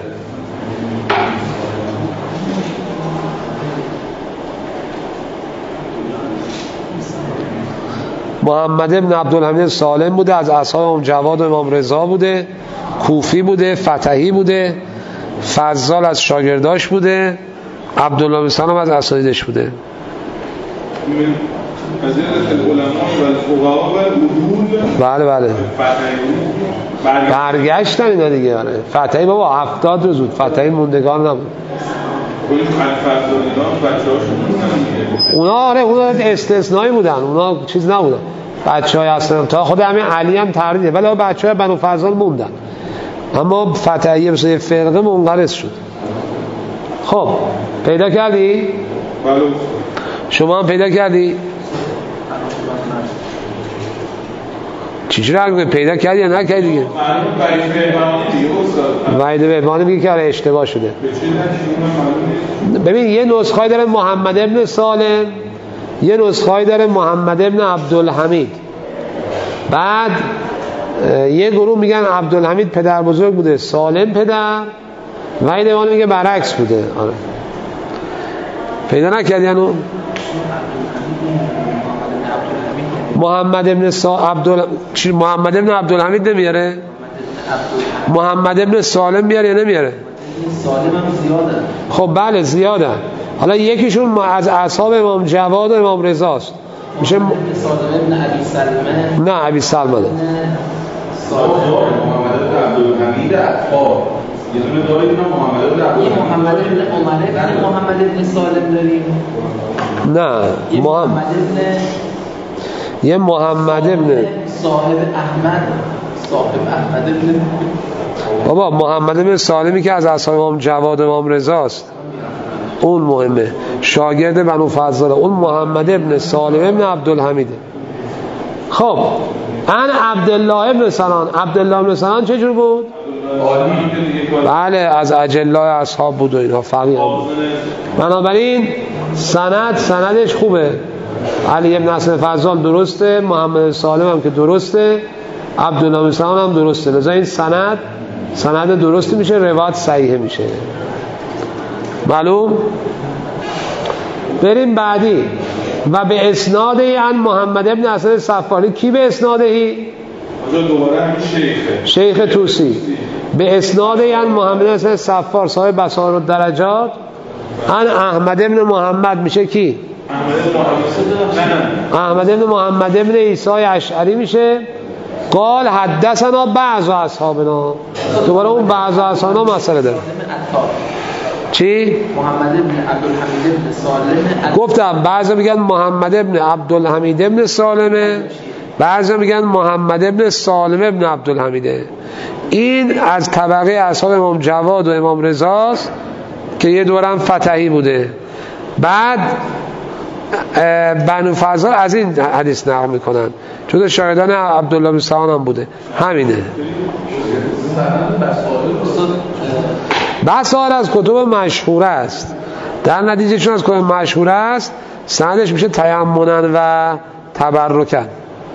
محمد ابن عبدالحمید سالم بوده، از اصحاب امام جواد و امام رضا بوده، کوفی بوده، فتحی بوده، فضال از شاگرداش بوده، عبدالله بن سلام از اساتیدش بوده. بله بله برگشتن اینا دیگه. آره فتحی بابا هفتاد روز بود، فتحی موندگار نبود. اونا آره اونا استثنایی بودن، اونا چیز نبودن، بچه های اصلا تا خود همین علی هم تردیده، ولی بچه های بنو فضال موندن، اما فتحیه بسید فرقه منقرض شد. خب پیدا کردی؟ شما هم پیدا کردی؟ چجوری پیدا کردی یا نکردی دیگه؟ وحید بهبانی میگه که اشتباه شده. ببین یه نسخه‌ای داره محمد ابن سالم، یه نسخه‌ای داره محمد ابن عبدالحمید. بعد یه گروه میگن عبدالحمید پدر بزرگ بوده، سالم پدر. وحید بهبانی میگه برعکس بوده. آره پیدا نکردی هنو؟ محمد ابن سا... عبدال... محمد ابن عبدالحمید نمیاره؟ محمد ابن سالم میاره یا نمیاره؟ سالم هم زیاده. خب بله زیاده. حالا یکیشون از اصحاب امام جواد و امام رضا است، میشه سالم ابن ابی سلمه. نه ابی سلمه سالم محمد ابن عبدالحمید عطار. یه دونه دارید اینا محمد ابن عبدالحمید. محمد ابن عمر ابن محمد ابن سالم داریم. نه محمد ابن یه محمد ابن صاحب احمد، صاحب احمد ابن بابا محمد ابن سالمی که از اصحاب امام جواد و امام رضا است، اون مهمه، شاگرد بنو فضاله. اون محمد ابن سالم ابن عبدالحمیده. خب ان عبدالله ابن سنان. عبدالله ابن سنان چه جور بود؟ بله از اجلای اصحاب بود و اینها فقیه بود. بنابراین سند سندش خوبه. علی ابن حسن فضال درسته، محمد سالم هم که درسته، عبدالله ابن سنان هم درسته. لذا این سند سند درستی میشه، روایت صحیح میشه. معلوم؟ بریم بعدی. و به اسنادی عن محمد ابن حسن صفاری. کی به اسنادی؟ دوباره همین شیخه، شیخ توسی. به اسنادی عن محمد حسن صفار صاحب بصائر الدرجات ان احمد ابن محمد میشه کی؟ احمد ابن محمد ابن عیسی اشعری میشه. قال حدثنا بعض اصحابنا، دوباره اون بعض اصحابنا مسئله داره. چی؟ محمد ابن عبدالحمید ابن سالم. گفتم بعضی میگن محمد ابن عبدالحمید ابن سالمه، بعضی میگن محمد ابن سالم ابن عبدالحمیده. این از طبقه اصحاب امام جواد و امام رضاست که یه دورم فتحی بوده. بعد بنو فضل از این حدیث نقل میکنن، چون شاهدان عبدالله بن سعان هم بوده. همینه. بسائر از کتب مشهوره است، در نتیجه چون از کتب مشهوره است سندش میشه تیمنا و تبرکن،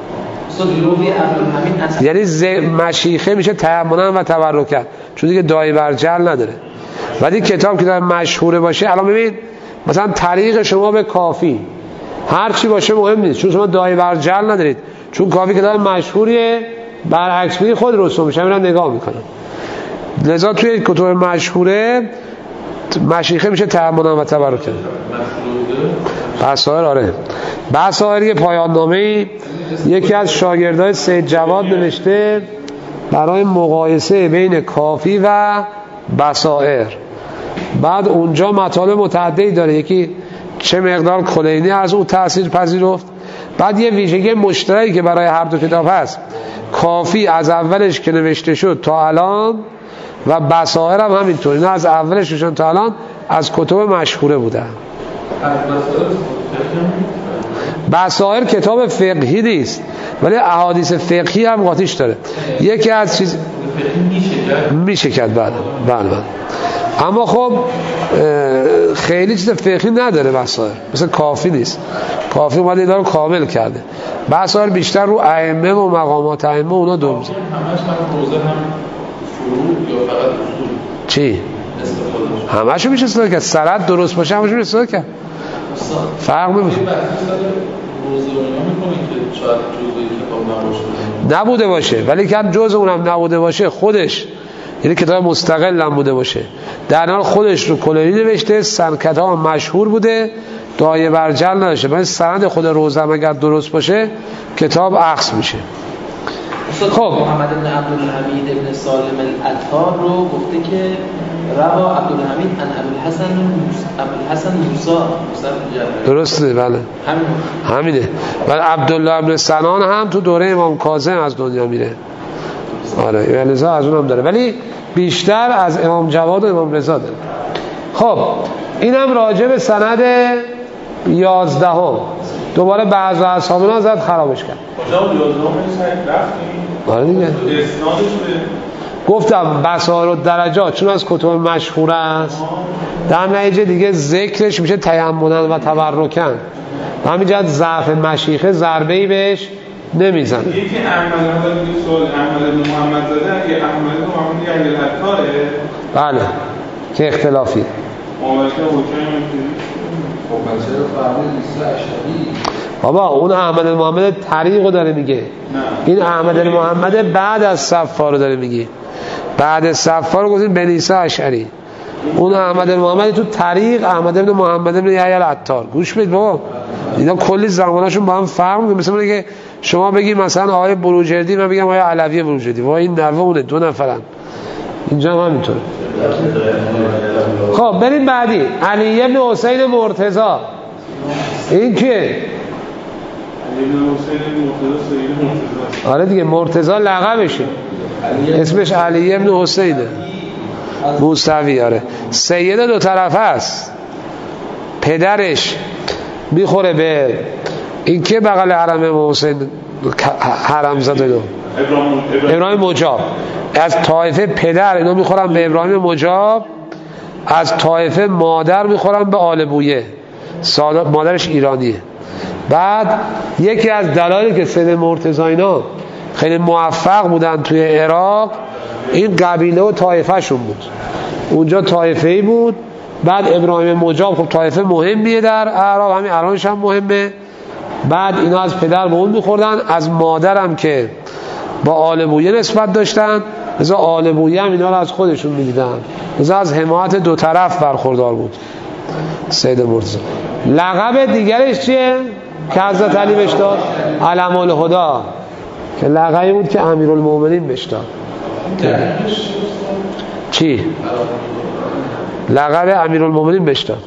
یعنی ز... مشیخه میشه تیمنا و تبرکن، چون دیگه دایی برجل نداره. ولی کتاب که داره مشهوره باشه، الان ببین مثلا طریق شما به کافی هر چی باشه مهم نیست، چون شما دایی برجل ندارید، چون کافی که داره مشهوریه برعکس بگی خود رسوم میشه میرن نگاه میکنن. لذا توی کتب مشهوره مشیخه میشه تیمنا و تبرکن. بسائر آره بسائر یه پایان نامه‌ای یکی از شاگردای سید جواد نوشته برای مقایسه بین کافی و بسائر. بعد اونجا مطالب متعددی داره، یکی چه مقدار کلینی از اون تأثیر پذیرفت. بعد یه ویژگی مشترکی که برای هر دو کتاب هست، کافی از اولش که نوشته شد تا الان و بسائر هم همینطور، اینا از اولش شدن تا الان از کتب مشهوره بودن. بسائر کتاب فقهی نیست ولی احادیث فقهی هم قاطیش داره. یکی از چیز میشه کرد بعد بعد بعد اما خب خیلی چیز فقهی نداره بسائر، مثل کافی نیست. کافی اومده اینا رو کامل کرده. بسائر بیشتر رو ائمه و مقامات ائمه اونا دو میزه. چی؟ همه‌شو میشه استفاده کرد. سند درست باشه همه‌شو میشه استفاده کرد. فرق نمیکنه. نبوده باشه ولی که هم جز اونم نبوده باشه خودش، یعنی کتاب مستقل هم بوده باشه، در حال خودش رو کلینی نوشته، سند ها مشهور بوده، دایه برجل نداشته. ولی سند خود روزم اگر درست باشه کتاب اخذ میشه. خب محمد بن عبدالحمید ابن سالم العطار رو گفته که روا عبدالحمید ان ابوالحسن ابوالحسن موسی درسته. بله همین همینه. ولی عبدالله ابن سنان هم تو دوره امام کاظم از دنیا میره. آره یعنی از اون هم داره ولی بیشتر از امام جواد و امام رضا داره. خب اینم راجع به سند یازدهم. دوباره بعضی اصحابنا زد خرابش کرد. آره دیگه گفتم بسائر و درجات چون از کتب مشهور است، در نتیجه دیگه ذکرش میشه تیمنا و تبرکن. همین جهت ضعف مشیخه ضربه‌ای بهش نمیزنه. یکی احمد هم میگه سوال احمد بن محمد زاده، اگه احمد بن محمد یعنی العطاره. بله که اختلافی. مالک حکم خب چرا فرمود عیسی اشعری؟ بابا اون احمد بن محمد طریقو داره میگه. نه. این احمد بن محمد بعد از صفار رو داره میگه. بعد از صفار رو گفتیم بن عیسی اشعری. اون احمد بن محمد تو طریق احمد بن محمد بن یحیی العطار. گوش بدید بابا. اینا کلی زماناشون با هم فرق میکنه. مثلا میگه شما بگی مثلا آقای بروجردی، من بگم آقای علوی بروجردی، وای این نوه اونه، دو نفرن. اینجا هم همینطوره. خب بریم بعدی. علی بن حسین مرتضی. این کیه؟ آره دیگه مرتضی لقبشه، اسمش علی بن حسینه موسوی. آره سید دو طرف است. پدرش میخوره به این که بغل حرم حسین حرم زده دو ابراهیم مجاب. از طایفه پدر اینا میخورن به ابراهیم مجاب، از طایفه مادر میخورن به آل بویه، مادرش ایرانیه. بعد یکی از دلایلی که سید مرتضی اینا خیلی موفق بودن توی عراق این قبیله و طایفه شون بود. اونجا طایفه‌ای بود. بعد ابراهیم مجاب خب طایفه مهمیه در عراق، همین الانش هم مهمه. بعد اینا از پدر به اون میخوردن، از مادرم که با آل بویه نسبت داشتن، لذا آل بویه هم اینا رو از خودشون میدیدن، لذا از حمایت دو طرف برخوردار بود. سید مرتضی. لقب دیگرش چیه که حضرت علی بهش داد؟ علم الهدا، که لقبی بود که امیرالمومنین بهش داد. چی؟ لقب امیرالمومنین بهش داد.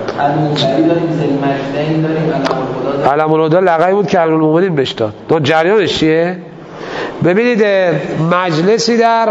علم الهدا لقبی بود که امیرالمومنین بهش داد. دو جریانش چیه؟ ببینید مجلسی در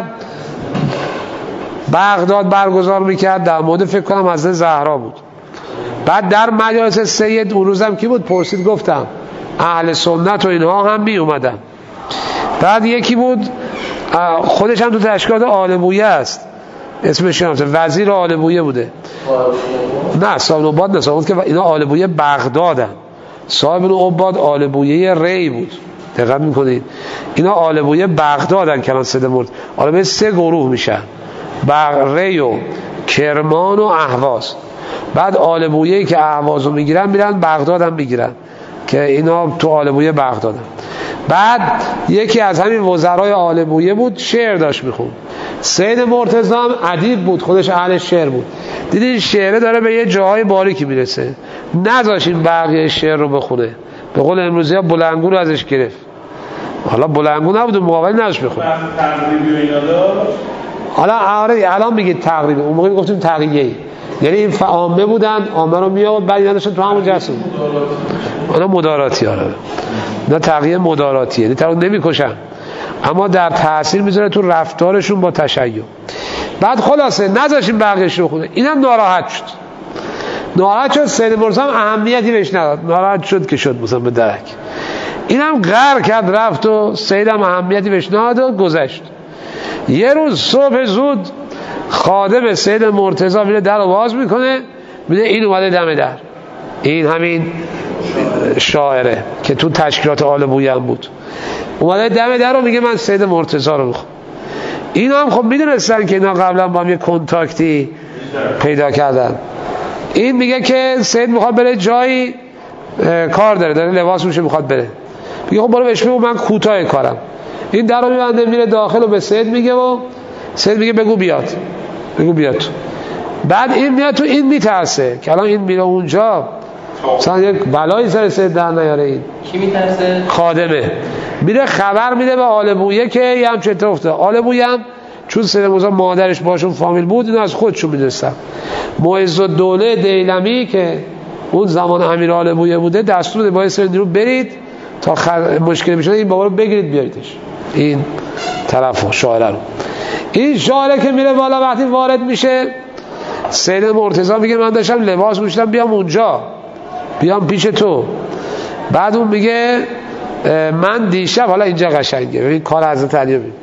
بغداد برگزار میکرد در مورد فکر کنم حضرت زهرا بود. بعد در مجلس سید اون روزم کی بود پرسید، گفتم اهل سنت و اینها هم می اومدن. بعد یکی بود خودش هم تو تشکیلات آل بویه است، اسمش نمیشه، وزیر آل بویه بوده. نه صاحب نوباد نه، صاحب که اینا آل بویه بغدادن. صاحب نوباد آل بویه ری بود. دقت میکنید اینا آل بویه بغدادن که الان سید مرد. آل بویه سه گروه میشن، ری و کرمان و اهواز. بعد آل بویه‌ای که اهواز رو میگیرن میرن بغداد هم میگیرن، که اینا تو آل بویه بغدادن. بعد یکی از همین وزرای آل بویه بود، شعر داشت میخوند. سید مرتضی هم ادیب بود، خودش اهل شعر بود. دیدین شعره داره به یه جاهای باریکی میرسه، نذاشین بقیه شعر رو بخونه. به قول امروزی ها بلنگو رو ازش گرفت. حالا بلنگو نبود، مقابل نداشت بخونه. حالا آره الان میگید تقریبا، اون موقع میگفتیم تقییه، یعنی این عامه بودن، عامه رو میآورد بعد اینا داشتن تو همون جسم. اونا مداراتی ها، نه تقییه مداراتی، یعنی طرف نمیکشن اما در تاثیر میذاره تو رفتارشون با تشیع. بعد خلاصه نذاشیم بقیه‌اش رو خونه. اینم ناراحت شد. ناراحت شد، سید مرتضی هم اهمیتی بهش نداد. ناراحت شد که شد مثلا به درک. اینم غر کرد رفت و سید هم اهمیتی بهش نداد و گذشت. یه روز صبح زود خادم سید مرتضی میره در رو باز میکنه، میده این اومده دم در. این همین شاعره که تو تشکیلات آل بویه هم بود، اومده دم در رو میگه من سید مرتضی رو میخوام. اینا هم خب میدونستن که اینا قبلا با هم یه کنتاکتی پیدا کردن. این میگه که سید میخواد بره جایی کار داره، داره لباس میشه میخواد بره. میگه خب برو بهش بگو من کوتاه کارم. این در رو میبنده میره داخل و به سید میگه و سید میگه بگو بیاد، بگو بیاد. بعد این میاد تو، این میترسه که الان این میره اونجا مثلا یک بلایی سر سید در نیاره. این کی میترسه؟ خادمه. میره خبر میده به آل بویه که یه همچه اتفاق افتاده. آل بویه هم چون سید مرتضی مادرش باشون فامیل بود، اینا از خودشون میدونستن. معزالدوله دیلمی که اون زمان امیر آل بویه بوده دستور داد با سر نیرو برید تا خر... مشکل میشه این بابا رو بگیرید بیاریدش. این طرف شاعره رو، این شاعره که میره بالا وقتی وارد میشه، سید مرتضی میگه من داشتم لباس پوشیدم بیام اونجا، بیام پیش تو. بعد اون میگه من دیشب، حالا اینجا قشنگه ببین کار حضرت علی. ببین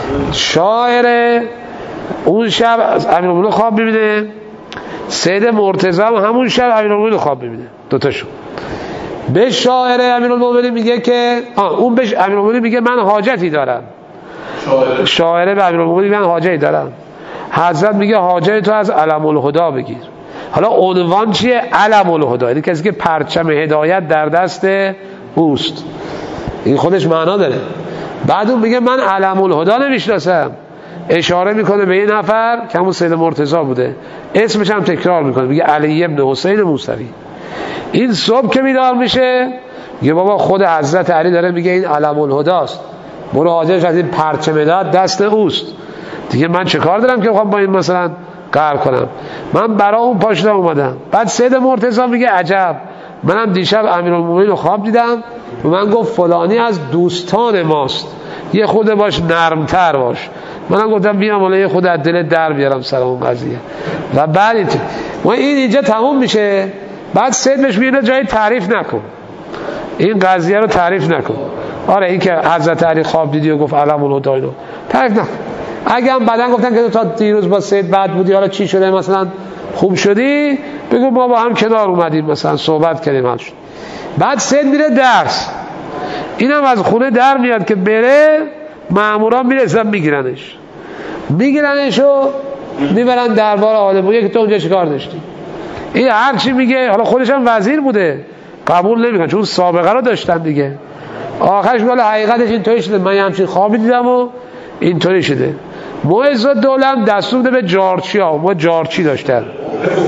شاعره اون شب امیرالمومنین خواب میبینه، سید مرتضی هم همون شب امیرالمومنین خواب میبینه، دوتاشون. به شاعره امیرالمومنین میگه که آه اون به امیرالمومنین میگه من حاجتی دارم. شاعره, شاعره به امیرالمومنین من حاجتی دارم. حضرت میگه حاجت تو از علم الهدا بگیر. حالا عنوان چیه؟ علم الهدا، یعنی کسی که پرچم هدایت در دست اوست. این خودش معنا داره. بعد اون میگه من علم الهدا نمیشناسم، اشاره میکنه به یه نفر که همون سید مرتضی بوده، اسمش هم تکرار میکنه، میگه علی ابن حسین موسوی. این صبح که بیدار میشه میگه بابا خود حضرت علی داره میگه این علم الهداست، برو حاجتش از این پرچم هدایت دست اوست، دیگه من چه کار دارم که بخوام با این مثلا قهر کنم؟ من برای اون پاشدم اومدم. بعد سید مرتضی میگه عجب، منم دیشب امیرالمومنین رو خواب دیدم و من گفت فلانی از دوستان ماست، یه خود باش نرمتر باش. منم گفتم بیام حالا یه خود از دل در بیارم سر اون قضیه. و بعد ما این اینجا تموم میشه. بعد سید بهش میگه جای تعریف نکن، این قضیه رو تعریف نکن. آره این که حضرت علی خواب دیدی و گفت علم الهدا اینو تعریف نکن. اگه هم بعدن گفتن که تا دیروز با سید بعد بودی حالا چی شده مثلا خوب شدی، بگو ما با هم کنار اومدیم مثلا صحبت کردیم حل شد. بعد سید میره درس، اینم از خونه در میاد که بره، مامورا میرسن میگیرنش میگیرنش و میبرن دربار آل بویه که تو اونجا چیکار داشتی. این هر چی میگه، حالا خودش هم وزیر بوده قبول نمیکنه چون سابقه رو داشتن دیگه. آخرش میگه حقیقتش اینطوری شده، من همچین خوابی دیدم و اینطوری شده. معزالدوله هم دستور ده به جارچی ها، ما جارچی داشتن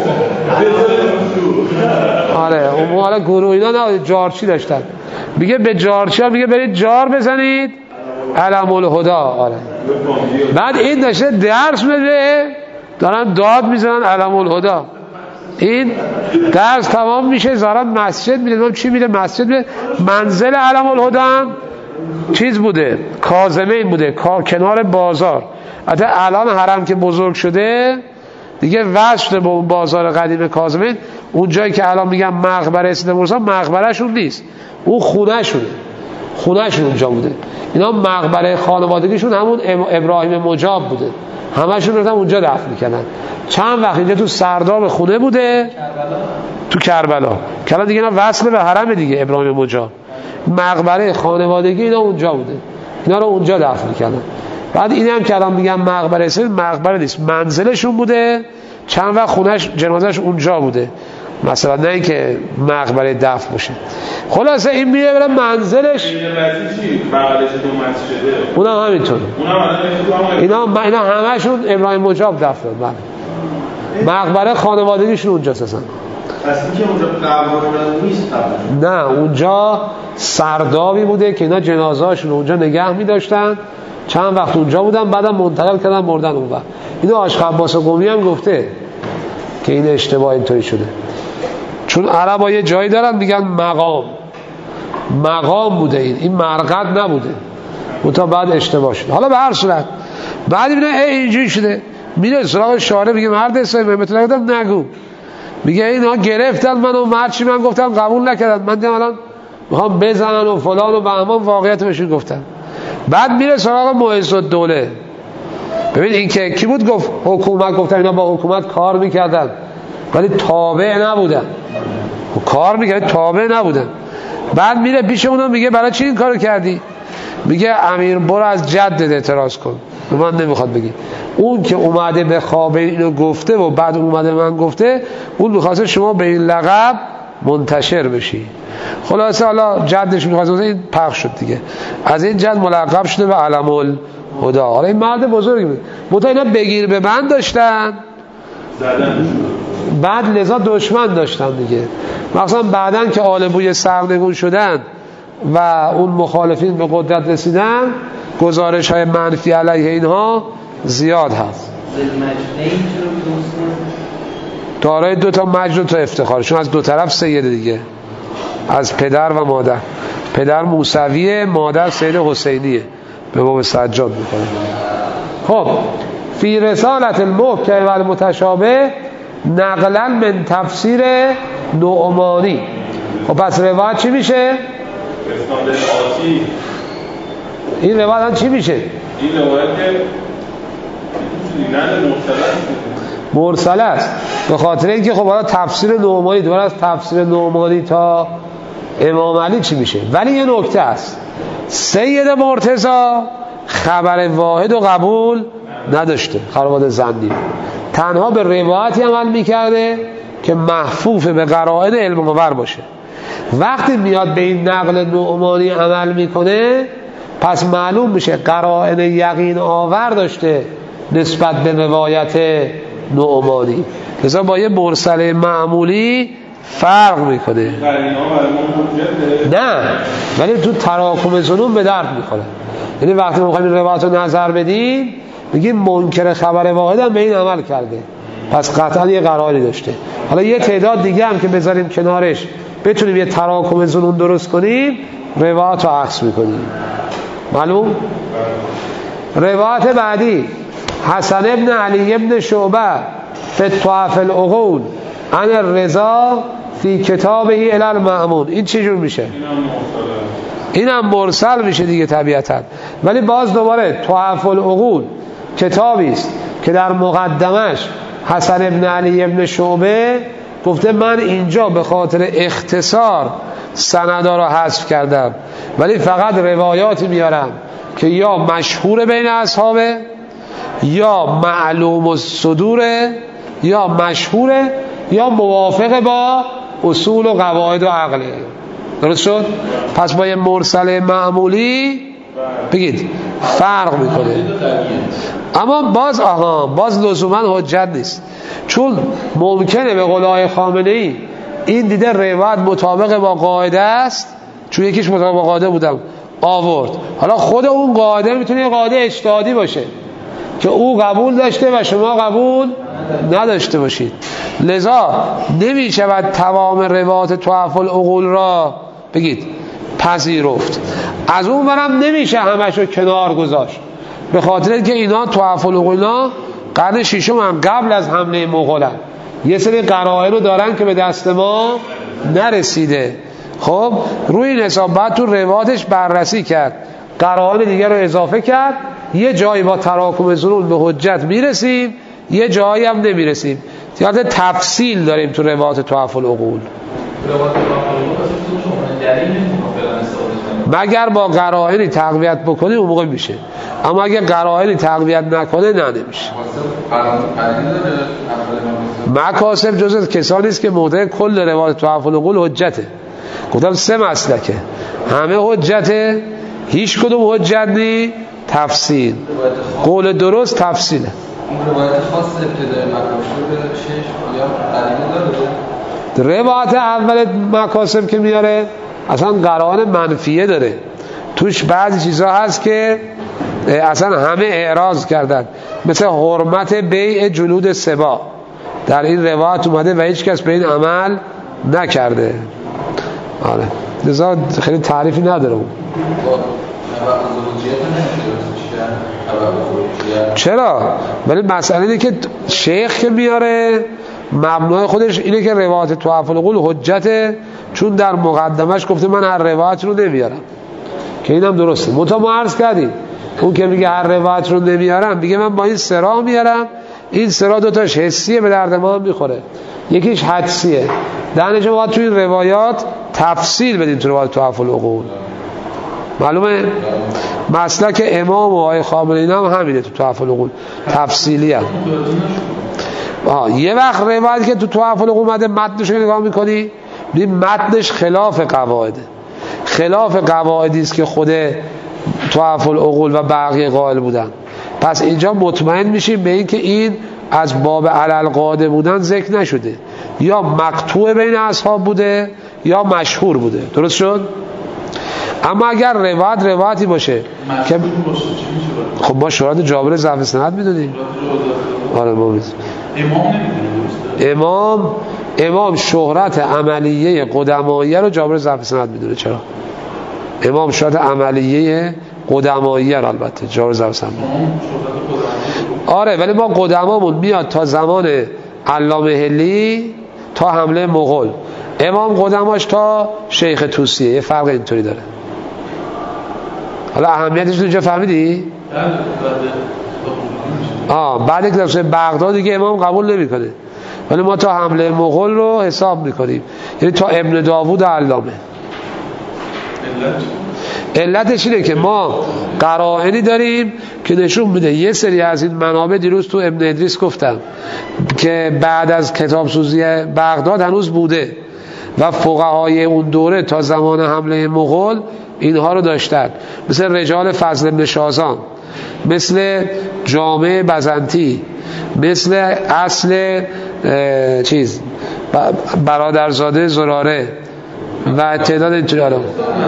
آره اون موقع گروه اینا نه جارچی داشتن، میگه به جارچی ها میگه برید جار بزنید علم الهدا. آره بعد این داشته درس بده دارن داد میزنن علم الهدا. این درس تمام میشه زارن مسجد میره، چی میره مسجد میره. منزل علم الهدا هم چیز بوده کاظمین بوده کنار بازار. حتی الان حرم که بزرگ شده دیگه وصل به اون بازار قدیم کاظمین، اون جایی که الان میگم مقبره سید مرسا مقبره شون نیست، اون خونه شونه، خونه شون اونجا بوده. اینا مقبره خانوادگیشون همون ابراهیم مجاب بوده، همشون رو اونجا دفن میکنن. چند وقت اینجا تو سرداب خونه بوده کربلا. تو کربلا کلا دیگه اینا وصل به حرم دیگه ابراهیم مجاب. مقبره خانوادگی اینا اونجا بوده، اینا رو اونجا دفن میکنن. بعد این هم که الان میگم مقبره سید، مقبره نیست، منزلشون بوده، چند وقت خونش جنازش اونجا بوده، مثلا نه اینکه مقبره دفن باشه. خلاصه این میره برای منزلش. اونا همینطور، اینا اینا همشون ابراهیم مجاب دفن دادن. مقبره خانوادگیشون اونجاست اصلا. پس اینکه اونجا قبر نیست قبر. نه اونجا سردابی بوده که اینا جنازه‌اشون اونجا نگه می‌داشتن، چند وقت اونجا بودن، بعدم منتقل کردن مردن اون وقت. اینو عاشق عباس قمی هم گفته که این اشتباه اینطوری شده، چون عربا یه جایی دارن میگن مقام، مقام بوده این این مرقد نبوده، اون تا بعد اشتباه شده. حالا به هر صورت بعد میبینه ای اینجوری شده، میره سراغ شارع میگه مرد اسلامی مثلا گفتم نگو، میگه اینا گرفتن منو، مرد چی من گفتم قبول نکردن، من دیدم الان میخوام بزنن و فلان و بهمان، واقعیت بهشون گفتن. بعد میره سراغ معز الدوله. ببین این که کی بود گفت حکومت، گفتن اینا با حکومت کار میکردن ولی تابع نبودن، کار میکرد تابع نبودن. بعد میره پیش اونا میگه برای چی این کارو کردی؟ میگه امیر برو از جدت اعتراض کن، من نمیخواد بگی. اون که اومده به خواب اینو گفته و بعد اومده من گفته، اون میخواسته شما به این لقب منتشر بشی. خلاصه حالا جدش میخواسته این پخش شد دیگه، از این جد ملقب شده به علم الهدا. حالا این مرد بزرگی بود، متا اینا بگیر به بند داشتن بعد لذا دشمن داشتن دیگه. مثلا بعدن که آل بوی سرنگون شدن و اون مخالفین به قدرت رسیدن، گزارش های منفی علیه اینها زیاد هست. دارای دو تا مجد و تا افتخار، چون از دو طرف سید دیگه، از پدر و مادر. پدر موسویه، مادر سید حسینیه، به باب سجاد میکنه. خب فی رسالت المحکم و المتشابه نقلا من تفسیر نعمانی. خب پس روایت چی میشه؟ این روایت چی میشه؟ این روایت که مرسله است، به خاطر اینکه خب حالا تفسیر نعمانی دور از تفسیر نعمانی تا امام علی چی میشه. ولی یه نکته است، سید مرتضی خبر واحد و قبول نداشته، خرابات زندی، تنها به روایتی عمل میکرده که محفوف به قرائن علم منور باشه. وقتی میاد به این نقل نعمانی عمل میکنه، پس معلوم میشه قرائن یقین آور داشته نسبت به روایت نعمانی، لذا با یه مرسله معمولی فرق میکنه. نه ولی تو تراکم ظنون به درد میخوره. یعنی وقتی ما میخوایم روایت رو نظر بدیم، میگیم منکر خبر واحد هم به این عمل کرده، پس قطعا یه قراری داشته. حالا یه تعداد دیگه هم که بذاریم کنارش بتونیم یه تراکم ظنون درست کنیم، روایت رو عکس میکنیم. معلوم؟ روایت بعدی حسن ابن علی ابن شعبه فی طواف العقول عن الرضا فی کتابه الی المأمون. این چه جور میشه؟ اینم مرسل میشه دیگه طبیعتا. ولی باز دوباره طواف العقول کتابی است که در مقدمش حسن ابن علی ابن شعبه گفته من اینجا به خاطر اختصار سندا را حذف کردم، ولی فقط روایاتی میارم که یا مشهور بین اصحابه، یا معلوم الصدوره، یا مشهوره، یا موافق با اصول و قواعد و عقله. درست شد؟ پس با یه مرسله معمولی بگید فرق میکنه. اما باز آها باز لزوما حجت نیست، چون ممکنه به قول آقای خامنه‌ای این دیده روایت مطابق با قاعده است، چون یکیش مطابق با قاعده بودم آورد، حالا خود اون قاعده میتونه قاعده اجتهادی باشه که او قبول داشته و شما قبول نداشته باشید، لذا نمیشود تمام روایات تحف العقول را بگید پذیرفت. از اون برم نمیشه همشو کنار گذاشت، به خاطر اینکه اینا تحف العقول قرن ششم هم قبل از حمله مغولن، یه سری قرائن رو دارن که به دست ما نرسیده. خب روی این حساب بعد تو روایاتش بررسی کرد، قرائن دیگر رو اضافه کرد، یه جایی با تراکم ظنون به حجت میرسیم، یه جایی هم نمیرسیم. یاد تفصیل داریم تو روایات تحف العقول، مگر با قرائنی تقویت بکنی اون موقع میشه، اما اگه قرائنی تقویت نکنه نه نمیشه. مکاسب جزء کسانی است که محتوی کل روایات تحف العقول حجته. گفتم سه مسلکه، همه حجته، هیچ کدوم حجت نی، تفصیل. قول درست تفصیله. این روایت خاص ابتدای مکاسب شش یا قرینه داره؟ روایت اول مکاسب که میاره اصلا قرائن منفیه داره، توش بعضی چیزها هست که اصلا همه اعراض کردن، مثل حرمت بیع جلود سبا در این روایت اومده و هیچ کس به این عمل نکرده. آره لذا خیلی تعریفی نداره اون. چرا؟ ولی مسئله اینه که شیخ که میاره مبنای خودش اینه که روایت تحف العقول حجته، چون در مقدمش گفته من هر روایت رو نمیارم، که اینم درسته. منتها ما عرض کردیم اون که میگه هر روایت رو نمیارم، میگه من با این سرا میارم، این سرا دوتاش حسیه به درد ما هم میخوره، یکیش حدسیه، در نتیجه باید توی روایات تفصیل بدین تو روایت تحف العقول. معلومه؟ مسلک امام و آقای خامنه‌ای هم همینه، تو تحف العقول تفصیلی هم. آه. یه وقت روایت که تو تحف العقول اومده متنش رو نگاه میکنی ببین متنش خلاف قواعده، خلاف قواعدی است که خود تحف العقول و بقیه قائل بودن، پس اینجا مطمئن میشیم به این که این از باب علل قاعده بودن ذکر نشده، یا مقطوع بین اصحاب بوده یا مشهور بوده. درست شد؟ اما اگر روایت روایتی باشه که خب ما شهرت جابر ضعف سند میدونیم. آره ما میدونیم. امام امام شهرت عملیه قدماییه رو جابر ضعف سند میدونه. چرا؟ امام شهرت عملیه قدماییه رو البته جابر ضعف سند. آره ولی ما قدمامون میاد تا زمان علامه حلی تا حمله مغول، امام قدماش تا شیخ طوسیه، یه فرق اینطوری داره. حالا اهمیتش تو اینجا فهمیدی؟ آه بعد که در بغداد دیگه امام قبول نمیکنه، ولی ما تا حمله مغول رو حساب میکنیم، یعنی تا ابن داوود علامه. علتش اینه که ما قرائنی داریم که نشون میده یه سری از این منابع، دیروز تو ابن ادریس گفتم که بعد از کتاب سوزی بغداد هنوز بوده و فقهای اون دوره تا زمان حمله مغول اینها رو داشتن، مثل رجال فضل ابن شازان، مثل جامع بزنطی، مثل اصل چیز برادرزاده زراره و تعداد اینطوری. آره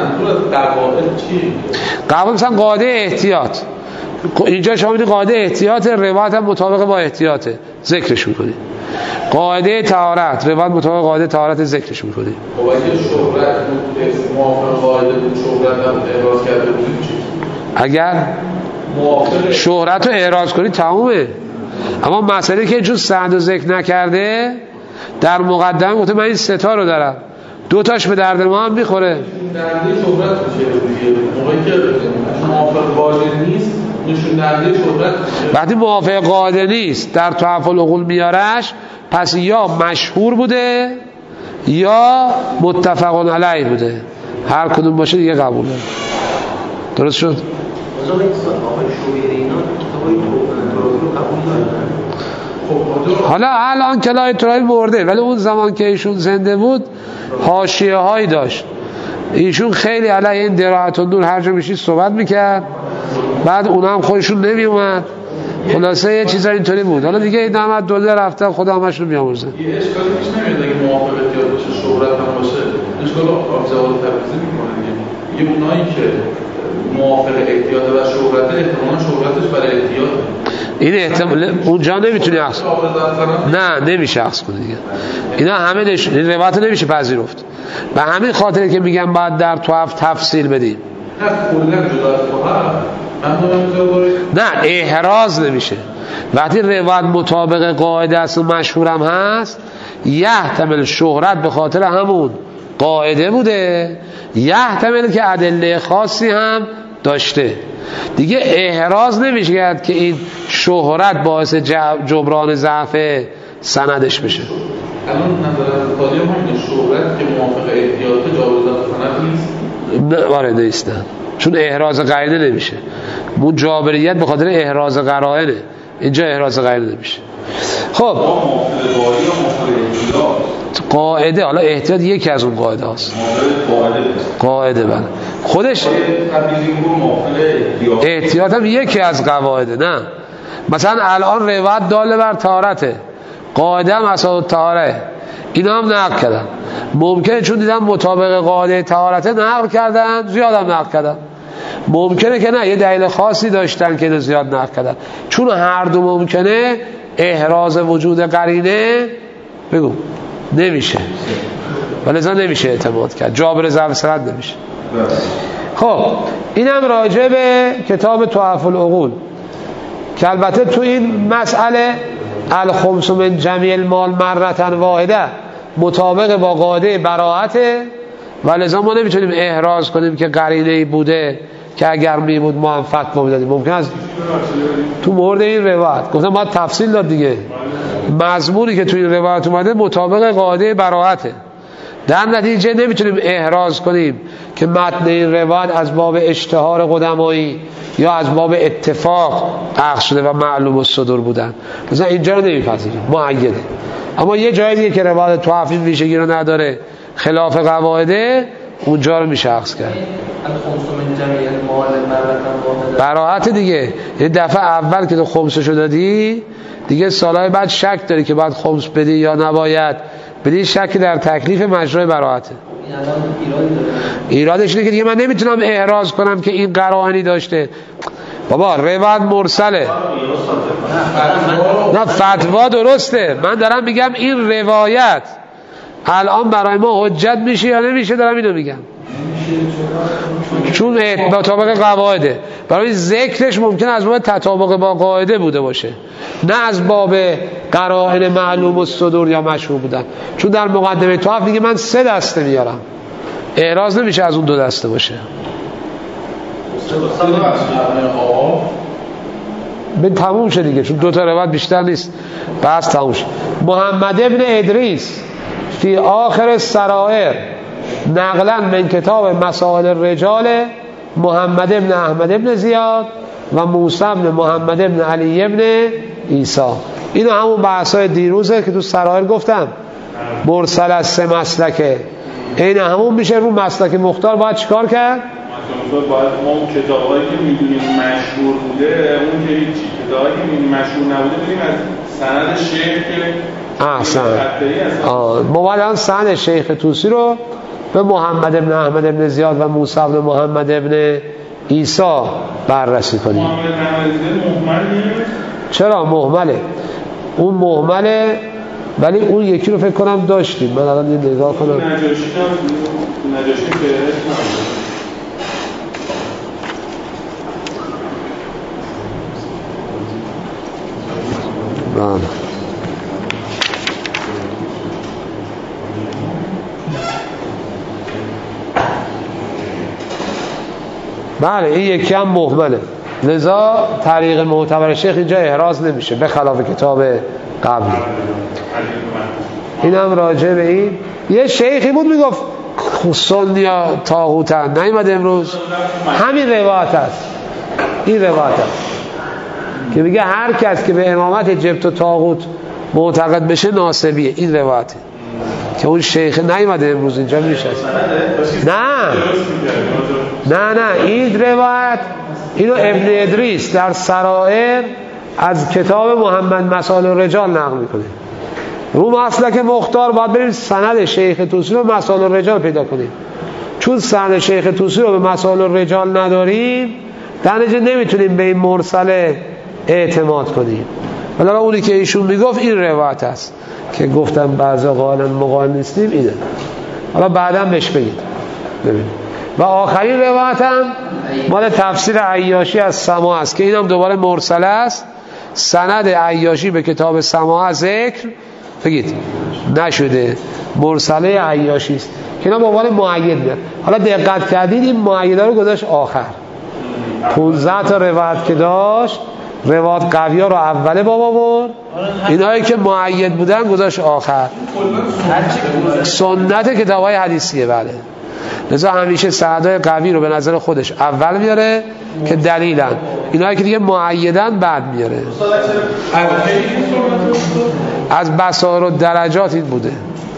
قواعد مثلا قاعده احتیاط، اینجا شما میدید قاعده احتیاط، روایت هم مطابق با احتیاطه ذکرش میکنید. قاعده طهارت، روایت مطابق قاعده طهارت ذکرش میکنید. خب اگه شهرت بود موافق قاعده بود، شهرت هم اعراض کرده بود چی؟ اگر شهرت رو اعراض کنید تمومه. اما مسئله که چون سند رو ذکر نکرده در مقدمه گفته من این ستا رو دارم، دو تاش به درد ما هم میخوره. درده شهرت میشه دیگه، موقعی که موافق قاعده نیست نشون دهنده شهرت میشه. وقتی موافق قاعده نیست در تحف العقول میارش، پس یا مشهور بوده یا متفق علیه بوده، هر کدوم باشه دیگه قبوله. درست شد؟ حالا الان کلاه ترایل مرده، ولی اون زمان که ایشون زنده بود حاشیه هایی داشت. ایشون خیلی علیه این دراعت النور هر جا میشید صحبت میکرد، بعد اونا هم خودشون نمی اومد. خلاصه یه چیزا اینطوری بود. حالا دیگه این نامت دوله رفتن، خدا همشون بیامرزه. یه اشکالی پیش نمیاد اگه موافق احتیاط باشه، شهرت هم باشه، اشکال آبزوال تبریزی میکنه دیگه. یه اونایی که موافق احتیاط و شهرت، احتمالاً شهرتش برای احتیاط این احتمال اونجا نمیتونی عکس نه نمیشه عکس کنی دیگه. اینا همه نش... این روایت نمیشه پذیرفت. به همین خاطره که میگم بعد در طواف تفصیل بدیم. نه کلا جدا از طواف نه احراز نمیشه. وقتی روایت مطابق قاعده است و مشهورم هست، یحتمل شهرت به خاطر همون قاعده بوده، یحتمل که ادله خاصی هم داشته. دیگه احراز نمیشه کرد که این شهرت باعث جبران ضعف سندش بشه. الان نظر از قاضی هم همینه، شهرت که موافق احتیاط جابر ضعف سند نیست؟ نه وارد نیست، نه. چون احراز قرینه نمیشه. اون جابریت به خاطر احراز قرائنه، اینجا احراز قرینه نمیشه. خب قاعده، حالا احتیاط یکی از اون قاعده هست. قاعده بله خودش احتیاط هم یکی از قواعده. نه مثلا الان روایت داله بر طهارته، قاعده هم اساس طهاره، اینا هم نقل کردن. ممکنه چون دیدن مطابق قاعده طهارته نقل کردن، زیاد هم نقل کردن. ممکنه که نه یه دلیل خاصی داشتن که زیاد نقل کردن. چون هر دو ممکنه، احراز وجود قرینه بگو نمیشه، ولذا نمیشه اعتماد کرد، جابر ضعف سند نمیشه. خب اینم راجع به کتاب تحف العقول که البته تو این مسئله الخمس من جمیع المال مرتن واحده مطابق با قاعده براءته، ولذا ما نمیتونیم احراز کنیم که قرینه‌ای بوده که اگر می بود ما هم فتوا میدادیم. ممکن است تو مورد این روایت گفتم باید تفصیل داد دیگه، مضمونی که تو این روایت اومده مطابق قاعده براءته، در نتیجه نمیتونیم احراز کنیم که متن این روایت از باب اشتهار قدمایی یا از باب اتفاق عقد شده و معلوم الصدور بودن. مثلا اینجا رو نمیپذیریم، معیده. اما یه جای دیگه که روایت توافی ویژگی رو نداره، خلاف قواعده، اونجا رو میشه عکس کرد. براحت دیگه، یه دفعه اول که تو خمسشو دادی دیگه سالهای بعد شک داری که باید خمس بدی یا نباید بدی، شک در تکلیف مجرای براحته. ایرادش اینه که دیگه من نمیتونم احراز کنم که این قرائنی داشته. بابا روایت مرسله، نه فتوا درسته، من دارم میگم این روایت الان برای ما حجت میشه یا نمیشه، دارم اینو میگم. چون مطابق قواعده، برای ذکرش ممکن از باب تطابق با قاعده بوده باشه، نه از باب قرائن معلوم الصدور یا مشهور بودن. چون در مقدمه طواف میگه من سه دسته میارم، احراز نمیشه از اون دو دسته باشه. به تموم شد دیگه، چون دو تا روایت بیشتر نیست، بس تموم شد. محمد ابن ادریس فی آخر السرائر نقلا من کتاب مسائل الرجال محمد ابن احمد ابن زیاد و موسی ابن محمد ابن علی ابن عیسی. اینا همون بحثای دیروزه که تو سرائر گفتم، مرسل از سه مسلکه، این همون میشه. رو مسلک مختار باید چیکار کرد؟ باید ما اون کتابایی که میدونیم مشهور بوده، اون که هیچی، کتابایی که میدونیم مشهور نبوده بودیم از سند شیخ که احسن ما باید سند شیخ طوسی رو به محمد ابن احمد ابن زیاد و موسی ابن محمد ابن عیسی بررسی کنیم. محمد ابن احمد زیاد مهمل چرا مهمله؟ اون مهمله، ولی اون یکی رو فکر کنم داشتیم. من الان یه نگاه کنم. نجاشی نجاشی که بله بله این یکی هم مهمله، لذا طریق معتبر شیخ اینجا احراز نمیشه به خلاف کتاب قبلی. این هم راجع به این یه شیخی بود میگفت سنی یا طاغوتن، نیومد امروز همین روایت هست، این روایت هست که میگه هر کس که به امامت جبت و طاغوت معتقد بشه ناصبیه. این روایته که اون شیخ نیومده امروز اینجا میشه. نه نه نه این روایت اینو ابن ادریس در سرائر از کتاب محمد مسائل الرجال نقل میکنه. رو مسلک مختار باید بریم سند شیخ طوسی رو مسائل الرجال پیدا کنیم. چون سند شیخ طوسی رو به مسائل الرجال نداریم در نتیجه نمیتونیم به این مرسل اعتماد کنیم. حالا اونی که ایشون میگفت این روایت است که گفتم بعضا قائلا مقال نیستیم اینه. حالا بعدا بهش بگید ببین. و آخرین روایت هم مال تفسیر عیاشی از سما است که اینم دوباره مرسل است. سند عیاشی به کتاب سما ذکر بگید نشده، مرسله عیاشی است که اینا به عنوان مؤید میاد. حالا دقت کردید این مؤیدا رو گذاشت آخر. پانزده تا روایت که داشت روایت قوی‌ها رو اوله بابا برد، اینایی که مؤید بودن گذاشت آخر. سنت کتاب‌های حدیثیه. بله لذا همیشه سندهای قوی رو به نظر خودش اول میاره که دلیلن، اینایی که دیگه مؤیدن بعد میاره. از بصائر و درجات این بوده.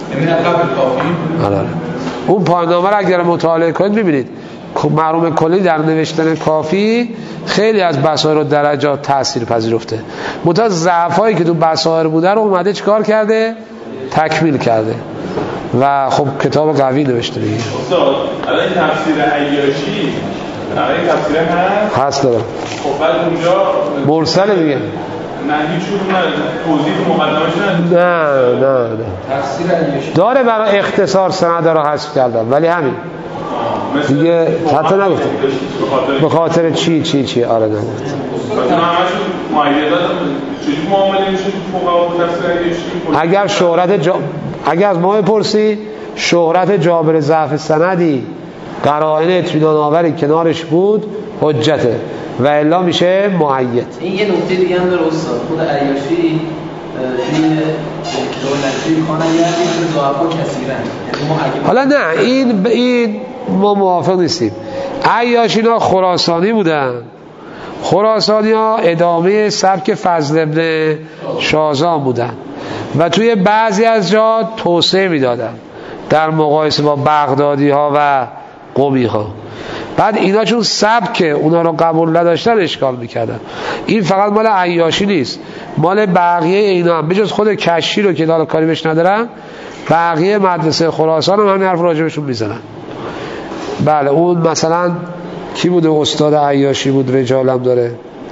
آره. اون پایان‌نامه رو اگر مطالعه کنید ببینید مرحوم کلی در نوشتن کافی خیلی از بصائر و درجات تأثیر پذیرفته. متأ ضعفایی که تو بصائر بوده رو اومده چیکار کرده؟ تکمیل کرده و خب کتاب قوی نوشته دیگه. استاد الان تفسیر عیاشی الان تفسیر هست؟ هست داره. خب بعد اونجا مرسل دیگه. نه هیچ جور نه توضیح مقدمش نه. نه نه نه. تفسیر عیاشی داره برای اختصار سند رو حذف کردم ولی همین. دیگه حتی نگفتم به خاطر چی چی چی آره نگفتم. مثلا همشون مؤیدات چجوری معامله میشه تو فقها با تفسیر عیاشی؟ اگر شهرت جا... اگر از ما بپرسی شهرت جابر ضعف سندی قرائن اطمینان آوری کنارش بود حجته و الا میشه مؤید. این یه نکته دیگه هم داره استاد. خود عیاشی توی دولتی خانه یعنی که ضعفا کثیرن. حالا نه این این ما موافق نیستیم. عیاشینا خراسانی بودن. خراسانی ها ادامه سبک فضل ابن شازان بودن و توی بعضی از جا توسعه میدادن در مقایسه با بغدادی ها و قمی ها. بعد اینا چون سبک اونا رو قبول نداشتن اشکال میکردن. این فقط مال عیاشی نیست، مال بقیه اینا هم بجز خود کشی رو که دالا کاری بهش ندارن بقیه مدرسه خراسان هم همین حرف راجبشون میزنن. بله اون مثلا کی بوده استاد عیاشی بود رجالم داره؟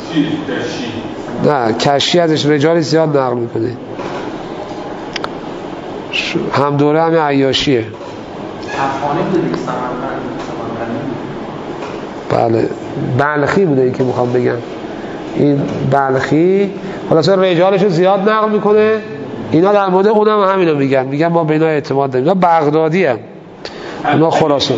نه کشی ازش رجالی زیاد نقل میکنه. هم دوره همین عیاشیه. افغانی بوده سمنگان. بله بلخی بوده این که میخوام بگم. این بلخی خلاصه رجالشو زیاد نقل میکنه. اینا در مورد اونم همینو میگن، میگن ما به اینا اعتماد داریم. اینا بغدادی هم اونا خراسان.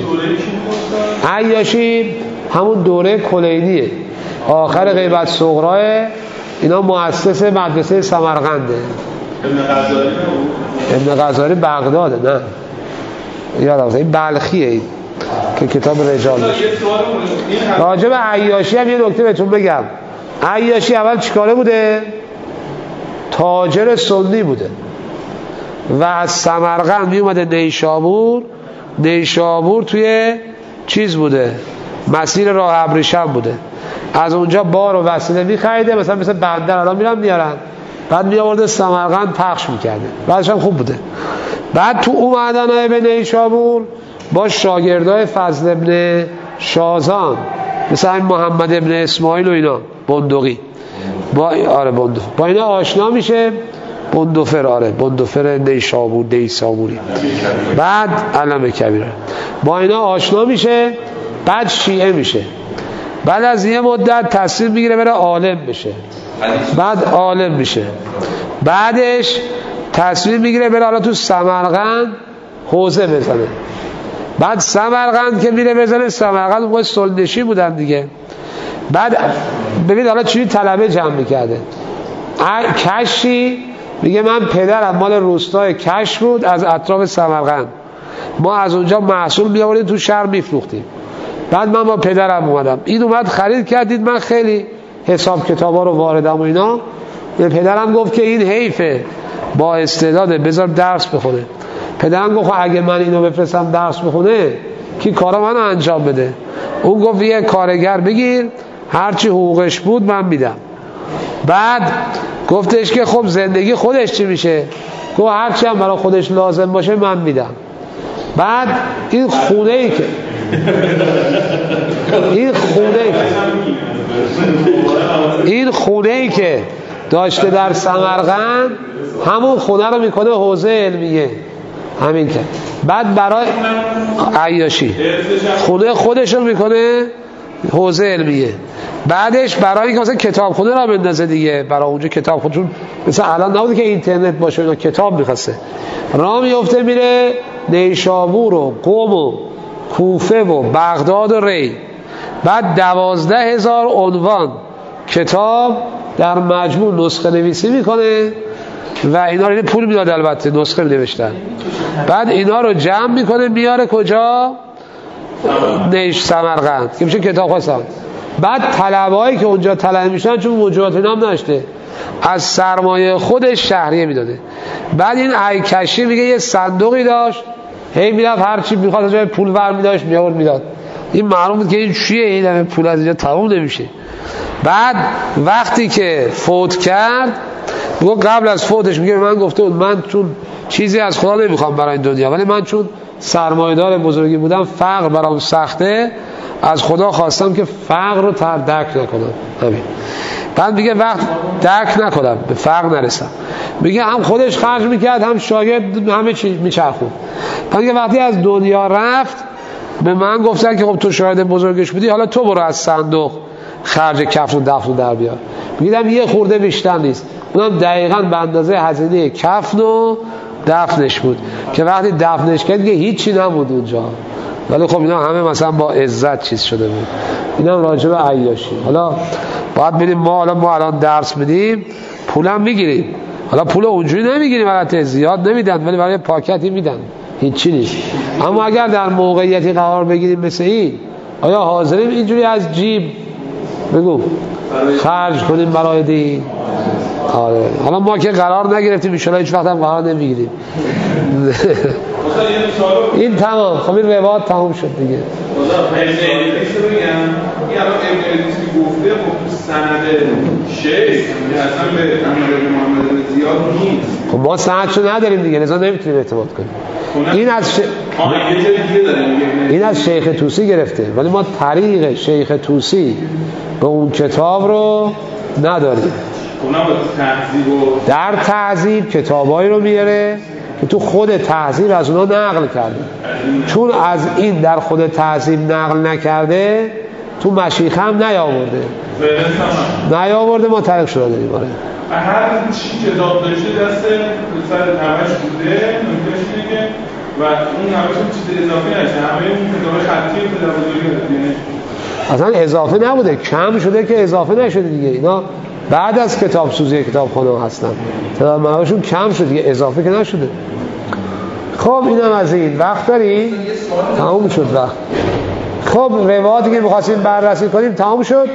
عیاشی همون دوره کلینیه آخر غیبت صغرا. اینا مؤسس مدرسه سمرقنده. ابن غزالی ابن غزالی بغداده. نه یادم این بلخیه این که کتاب رجال داشت. راجع به عیاشی هم یه نکته بهتون بگم. عیاشی اول چیکاره بوده؟ تاجر سنی بوده و از سمرقند می اومده نیشابور. نیشابور توی چیز بوده مسیر راه ابریشم بوده. از اونجا بار و وسیله می خریده مثلا مثل بندر الان میرن میارن بعد می آورده سمرقند پخش میکرده. بعدش هم خوب بوده. بعد تو اومدن به نیشابور با شاگردای فضل ابن شازان مثلا محمد ابن اسماعیل و اینا بندقی با آره بندو با اینا آشنا میشه. بندوفر آره بندوفر نیشابور نیسابوری. بعد علم کبیره با اینا آشنا میشه. بعد شیعه میشه. بعد از یه مدت تصمیم میگیره بره عالم بشه. بعد عالم میشه. بعدش تصمیم میگیره بره حالا تو سمرقند حوزه بزنه. بعد سمرقند که میره بزنه سمرقند موقع سلنشی بودن دیگه. بعد ببین حالا چجوری طلبه جمع میکرده. کشی میگه من پدرم مال روستای کش بود از اطراف سمرقند. ما از اونجا محصول میآوردیم تو شهر میفروختیم. بعد من با پدرم اومدم. این اومد خرید کردید من خیلی حساب کتابا رو واردم و اینا. به پدرم گفت که این حیفه با استعداده بذار درس بخونه. پدرم گفت اگه من اینو بفرستم درس بخونه کی کارا منو انجام بده؟ اون گفت یه کارگر بگیر هرچی حقوقش بود من میدم. بعد گفتش که خب زندگی خودش چی میشه؟ گفت هرچی هم برای خودش لازم باشه من میدم. بعد این خونه ای که این خونه ای که این خونه ای که داشته در سمرقند همون خونه رو میکنه حوزه علمیه. همین که بعد برای عیاشی خونه خودش رو میکنه حوزه علمیه. بعدش برای اینکه مثلا کتابخونه را بندازه دیگه، برای اونجا کتابخونه، چون مثلا الان نبوده که اینترنت باشه اینا، کتاب میخواسته، راه میفته میره نیشابور و قم و کوفه و بغداد و ری. بعد دوازده هزار عنوان کتاب در مجموع نسخه نویسی میکنه و اینا رو پول میداد، البته نسخه نوشتن. بعد اینا رو جمع میکنه میاره کجا؟ نیش سمرقند که میشه کتاب خواستم. بعد طلبهایی که اونجا طلب میشن، چون موجودات اینا هم نشته، از سرمایه خودش شهریه میداده. بعد این عیکشی میگه یه صندوقی داشت، هی میرفت هر چی میخواد جای پول ور میداشت میآورد میداد. این معلوم بود که این چیه، این همه پول از اینجا تموم نمیشه. بعد وقتی که فوت کرد، میگه قبل از فوتش میگه من گفته بود من چون چیزی از خدا نمیخوام برای این دنیا، ولی من چون سرمایه‌دار بزرگی بودم، فقر برام سخته، از خدا خواستم که فقر رو تر درک نکنم. همین. بعد میگه وقت درک نکنم، به فقر نرسم. میگه هم خودش خرج میکرد هم شاگرد، همه چی میچرخون. بعد میگه وقتی از دنیا رفت به من گفتن که خب تو شاهد بزرگش بودی، حالا تو برو از صندوق خرج کفن و دفن در بیار. میگم یه خورده بیشتر نیست، اونم دقیقاً به اندازه هزینه کفن و دفنش بود که وقتی دفنش کرد دیگه هیچی نبود اونجا. ولی خب اینا همه مثلا با عزت چیز شده بود. اینا راجع به عیاشی. حالا باید بریم ما حالا ما الان درس بدیم، پولم میگیریم. حالا پول اونجوری نمیگیریم، البته زیاد نمیدن، ولی برای پاکتی میدن، هیچی نیست. اما اگر در موقعیتی قرار بگیریم مثل این، آیا حاضریم اینجوری از جیب بگو خرج کنیم برای دین؟ آره. حالا ما که قرار نگرفتیم، ان شاءالله هیچ وقت هم قرار نمیگیریم. این تمام. خب این روایت تمام شد دیگه. خدا پیش رو میگم، این الان ابن که گفته خب سند شیخ اصلا به امیر محمد زیاد نیست. خب ما سندشو نداریم دیگه، لذا نمیتونیم اعتماد کنیم. این از ش... این از شیخ طوسی گرفته، ولی ما طریق شیخ طوسی به اون کتاب رو نداریم. در تهذیب کتابایی رو میاره که تو خود تهذیب از اونا نقل کرده، چون از این در خود تهذیب نقل نکرده تو مشیخه هم نیاورده نیاورده ما طریق شده داریم. آره هر چی کتاب داشته دست سر همش بوده، نکتهش اینه که و اون همش چیز اضافی نشه، همه اون کتاب خطی پدر بزرگی اصلا اضافه نبوده، کم شده که اضافه نشده دیگه. اینا بعد از کتاب سوزی کتابخانه هستن، تعداد منابعشون کم شد دیگه، اضافه که نشده. خب اینم از این. وقت داریم؟ تمام شد وقت. خب روایاتی که می‌خواستیم بررسی کنیم تمام شد.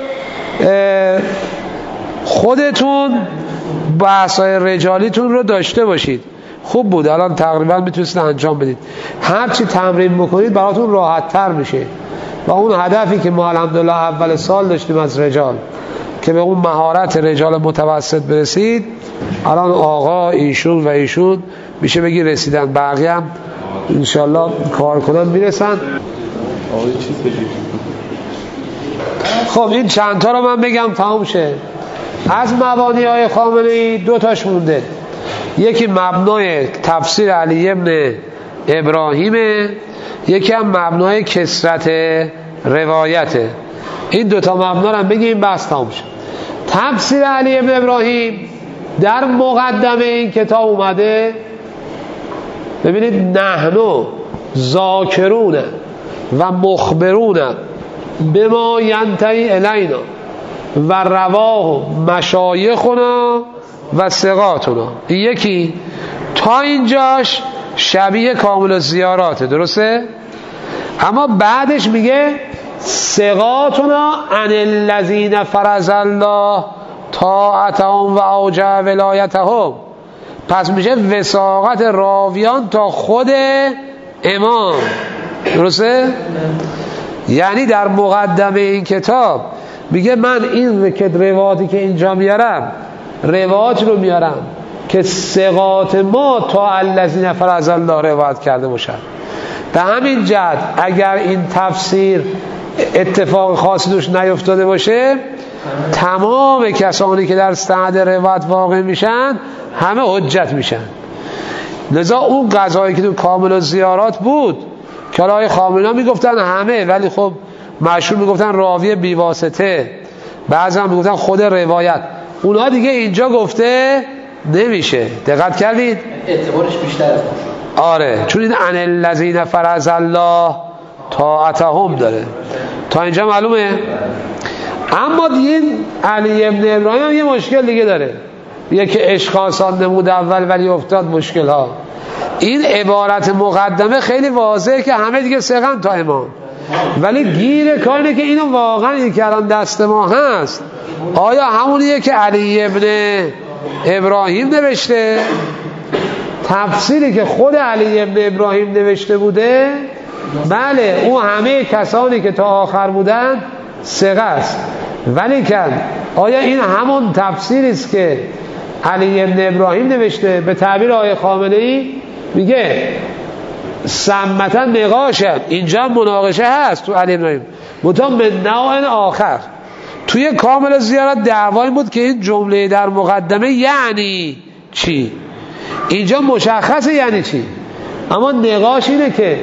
خودتون بحث‌های رجالیتون رو داشته باشید، خوب بود، الان تقریبا میتونید انجام بدید. هر چی تمرین بکنید براتون راحت تر میشه و اون هدفی که ما الحمدلله اول سال داشتیم از رجال که به اون مهارت رجال متوسط برسید، الان آقا ایشون و ایشون میشه بگی رسیدن، بقیه هم انشالله کار کنن میرسن. خب این چند تا رو من بگم تمام شه. از مبانی های خامنه‌ای دو تاش مونده، یکی مبنای تفسیر علی ابن ابراهیمه، یکی هم مبنای کثرت روایته. این دوتا مبنا رو بگیم بس تمام شد. تفسیر علی ابن ابراهیم در مقدمه این کتاب اومده، ببینید نحنو ذاکرون و مخبرون بما ینتهی الینا و رواه مشایخنا و ثقاتنا. این یکی تا اینجاش شبیه کامل الزیاراته، درسته؟ اما بعدش میگه ثقاتنا عن الذین فرض الله طاعتهم و اوجع ولایتهم پس میشه وثاقت راویان تا خود امام. درسته؟ یعنی در مقدمه این کتاب میگه من این روایاتی که اینجا میارم روایات رو میارم که ثقات ما تا الذین فرض الله روایت کرده باشن. به همین جهت اگر این تفسیر اتفاق خاصی دوش نیفتاده باشه تمام کسانی که در سند روایت واقع میشن همه حجت میشن. لذا اون قضایی که تو کامل و زیارات بود که حالا خامنه‌ای میگفتن همه، ولی خب مشهور میگفتن راوی بیواسطه، بعضی هم میگفتن خود روایت، اونها دیگه اینجا گفته نمیشه. دقت کردید؟ اعتبارش بیشتر از ما. آره، چون این ان الذین فرض الله طاعتهم داره. تا اینجا معلومه؟ اما دیگه علی ابن ابراهیم یه مشکل دیگه داره، یه که اشخاصان نمود اول ولی افتاد مشکل ها. این عبارت مقدمه خیلی واضحه که همه دیگه ثقن تا امام، ولی گیر کارینه که اینو واقعا این که الان دست ما هست آیا همونیه که علی ابن ابراهیم نوشته؟ تفسیری که خود علی ابن ابراهیم نوشته بوده بله، اون همه کسانی که تا آخر بودن ثقه است، ولی که آیا این همون تفسیری است که علی ابن ابراهیم نوشته؟ به تعبیر آقای خامنه‌ای میگه سمتا نقاشه، اینجا مناقشه هست تو علی ابن ابراهیم مطمئن من نوع آخر. توی کامل زیارت دعوایی بود که این جمله در مقدمه یعنی چی، اینجا مشخصه یعنی چی، اما نقاش اینه که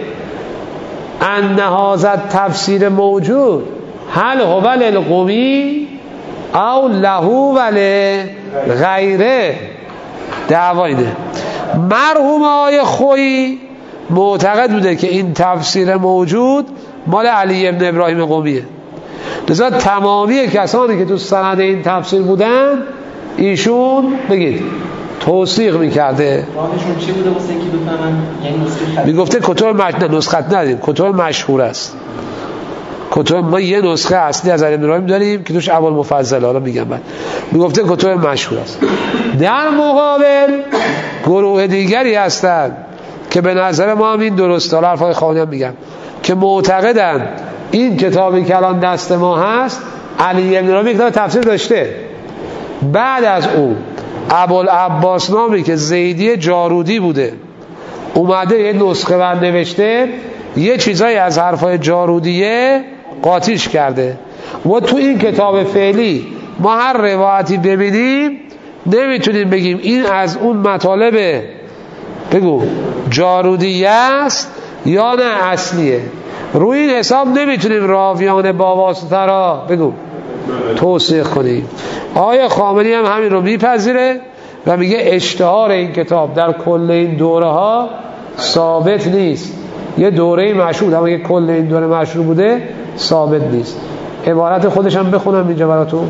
ان هذا تفسیر موجود هل هو للقومی او له ولی غیره. دعوا اینه. مرحوم آقای خویی معتقد بوده که این تفسیر موجود مال علی ابن ابراهیم قمیه. لذا تمامی کسانی که تو سند این تفسیر بودن ایشون بگید توثیق میکرده. راهشون چی بوده واسه اینکه بفهمن یعنی نسخه خط؟ میگفته کتب مشهور، نسخت نداریم، کتب مشهور است. کتب ما یه نسخه اصلی از علی ابن ابراهیم داریم که توش ابوالمفضل، حالا میگم بعد. میگفته کتب مشهور است. در مقابل گروه دیگری هستند که به نظر ما هم این درسته، حالا حرفای خانه هم میگم، که معتقدن این کتابی که الان دست ما هست علی ابن ابراهیم کتاب تفسیر داشته، بعد از اون ابوالعباس نامی که زیدی جارودی بوده اومده یه نسخه ور نوشته، یه چیزایی از حرفای جارودیه قاطیش کرده. و تو این کتاب فعلی ما هر روایتی ببینیم نمیتونیم بگیم این از اون مطالب بگو جارودیه است یا نه اصلیه. روی این حساب نمیتونیم راویان با واسطه را بگو توثیق کنیم. آقای خامنه‌ای هم همین رو میپذیره و میگه اشتهار این کتاب در کل این دوره ها ثابت نیست. یه دوره مشهور، اما که کل این دوره مشهور بوده ثابت نیست. عبارت خودش هم بخونم اینجا براتون.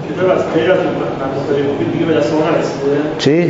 چی؟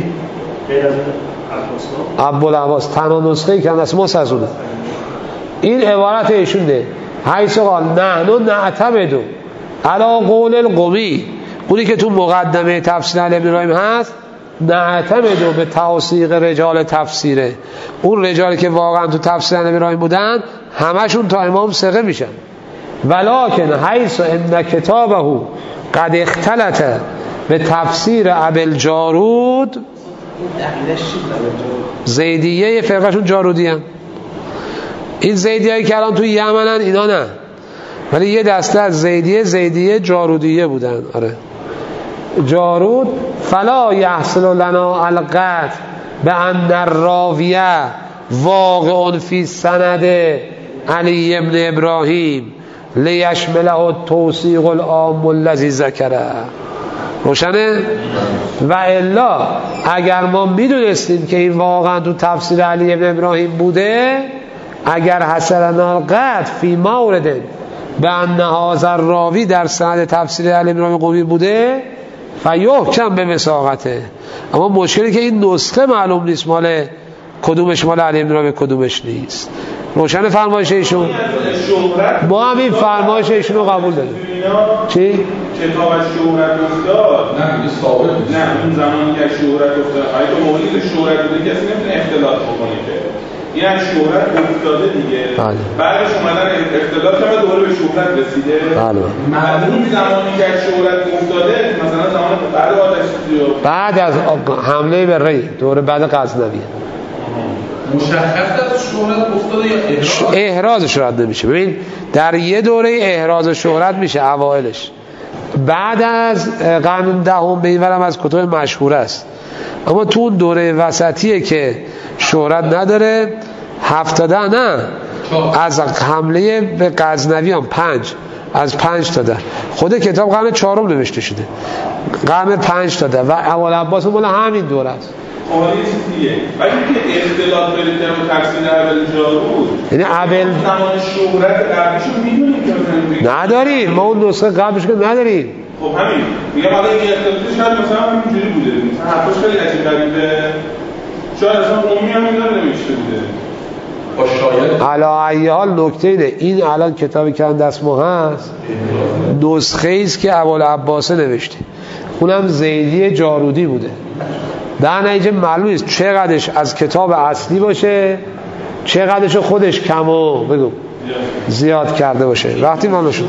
ابوالعباس تنها نسخه‌ای که از ما از اونه. این عبارت ایشونه حیث قال نحن نعتمد علی قول القومی، اونی که تو مقدمه تفسیر علی ابن ابراهیم هست، نعتمد به توثیق رجال تفسیره. اون رجالی که واقعا تو تفسیر علی ابن ابراهیم بودن همشون تا امام ثقه میشن. ولکن حیث ان کتابه قد اختلط به تفسیر ابوالجارود، زیدیه فرقشون جارودی هم. این زیدی هایی که الان توی یمنن اینا نه، ولی یه دسته از زیدیه زیدیه جارودیه بودن. آره جارود فلا یحصل لنا القطع به ان الراویه واقع فی سند علی ابن ابراهیم لیشمله التوثیق العام الذی ذکره. روشنه؟ و الا اگر ما میدونستیم که این واقعا تو تفسیر علی ابن ابراهیم بوده، اگر حسرنا القطع فی مورد به ان هذا الراوی در سند تفسیر علی ابن ابراهیم قمی بوده فیحکم به وثاقته. اما مشکلی که این نسخه معلوم نیست مال کدومش مال علی ابن ابراهیم کدومش نیست. روشن فرمایش ایشون؟ ما هم این فرمایش ایشون رو قبول داریم. چی؟ کتاب از شهرت افتاد نه این ثابت نیست. نه اون زمانی که شهرت افتاد اگه تو موردی که شهرت بوده کسی نمیتونه اختلاط بکنه که این از شهرت افتاده دیگه. بله. بعدش اومدن اختلاط هم دوباره به شهرت رسیده. بله. معلوم زمانی که شهرت افتاده مثلا زمان بعد آتش بعد از حمله به ری دوره بعد غزنوی مشخص از شهرت افتاده یا احراز؟ احرازش رد نمیشه. ببین در یه دوره احراز شهرت میشه اوائلش، بعد از قرن دهم به این ورم از کتب مشهور است، اما تو اون دوره وسطیه که شهرت نداره. هفتاده نه از حمله به غزنویان پنج از پنج تا ده خود کتاب قرن چهارم نوشته شده، قرن پنج تا ده و ابوالعباس مال همین دوره است. حالی چیزیه ولی که اختلاط بین و تفسیر اول جارود یعنی اول زمان شهرت قبلیشو میدونیم که نداریم، ما اون نسخه قبلش که نداریم. خب همین میگم حالا این اختلافش شاید مثلا اینجوری بوده، مثلا حرفش خیلی عجیب غریبه، شاید اصلا قومی هم اینا رو نمیشته بوده با شاید علی ای حال نکته اینه این الان کتابی که دست ما هست نسخه ایست که ابوالعباس نوشته، اونم زیدی جارودی بوده. در نتیجه معلوم نیست چقدرش از کتاب اصلی باشه چقدرش خودش کم و بگو زیاد کرده باشه. وقتی ما نشد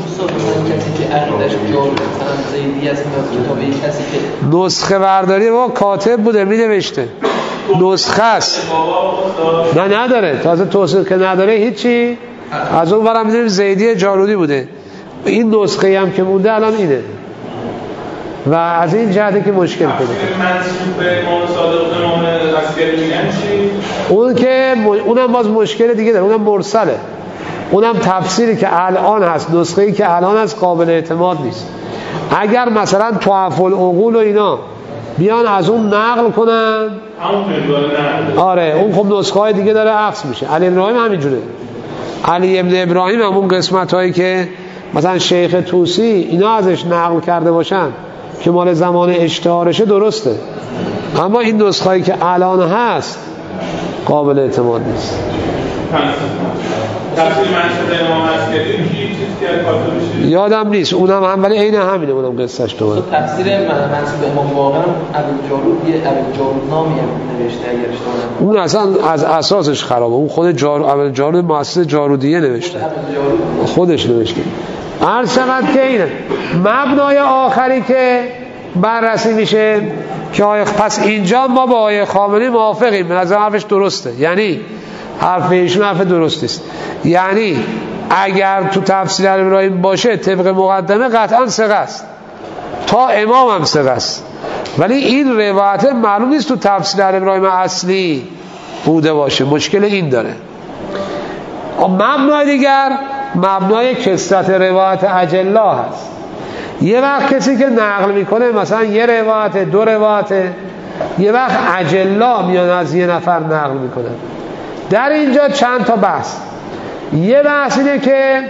نسخه برداری با کاتب بوده می نوشته نسخه است، نه نداره تازه توصیف که نداره هیچی. از اون ورم میدونیم زیدی جارودی بوده. این نسخه هم که مونده الان اینه و از این جهتی که مشکل پیدا کرد. منسوب به امام صادق امام عسکری میگن چی؟ اون که اونم باز مشکل دیگه داره، اونم مرسله، اونم تفسیری که الان هست، نسخه‌ای که الان هست قابل اعتماد نیست. اگر مثلا تحف العقول و اینا بیان از اون نقل کنن همون نقل آره اون خب نسخه های دیگه داره عکس میشه. علی ابراهیم همینجوره، علی ابن ابراهیم همون قسمت هایی که مثلا شیخ طوسی اینا ازش نقل کرده باشن که مال زمان اشتهارشه درسته، اما این نسخه هایی که الان هست قابل اعتماد نیست. تفسیر منسوب امام عسکری کی چیز که کاتب بشه یادم نیست، اونم هم ولی عین همینه، اونم قصهش تو من تفسیر منسوب امام واقعا ابوالجارود یه ابوالجارود نامی هم نوشته اگر اشتباه اون اصلا از اساسش خرابه، اون خود جار ابوالجارود مؤسس جارودیه نوشته خودش نوشته. عرض شود که اینه مبنای آخری که بررسی میشه که آیه پس اینجا ما با آیه خامنه‌ای موافقیم، به نظر حرفش درسته، یعنی حرف ایشون حرف درستی است، یعنی اگر تو تفسیر ابراهیم باشه طبق مقدمه قطعا ثقه است، تا امام هم ثقه است، ولی این روایت معلوم نیست تو تفسیر ابراهیم اصلی بوده باشه، مشکل این داره. مبنای دیگر مبنای کثرت روایت اجلا هست. یه وقت کسی که نقل میکنه مثلا یه روایت دو روایت، یه وقت اجلا میان از یه نفر نقل میکنه. در اینجا چند تا بحث، یه بحث اینه که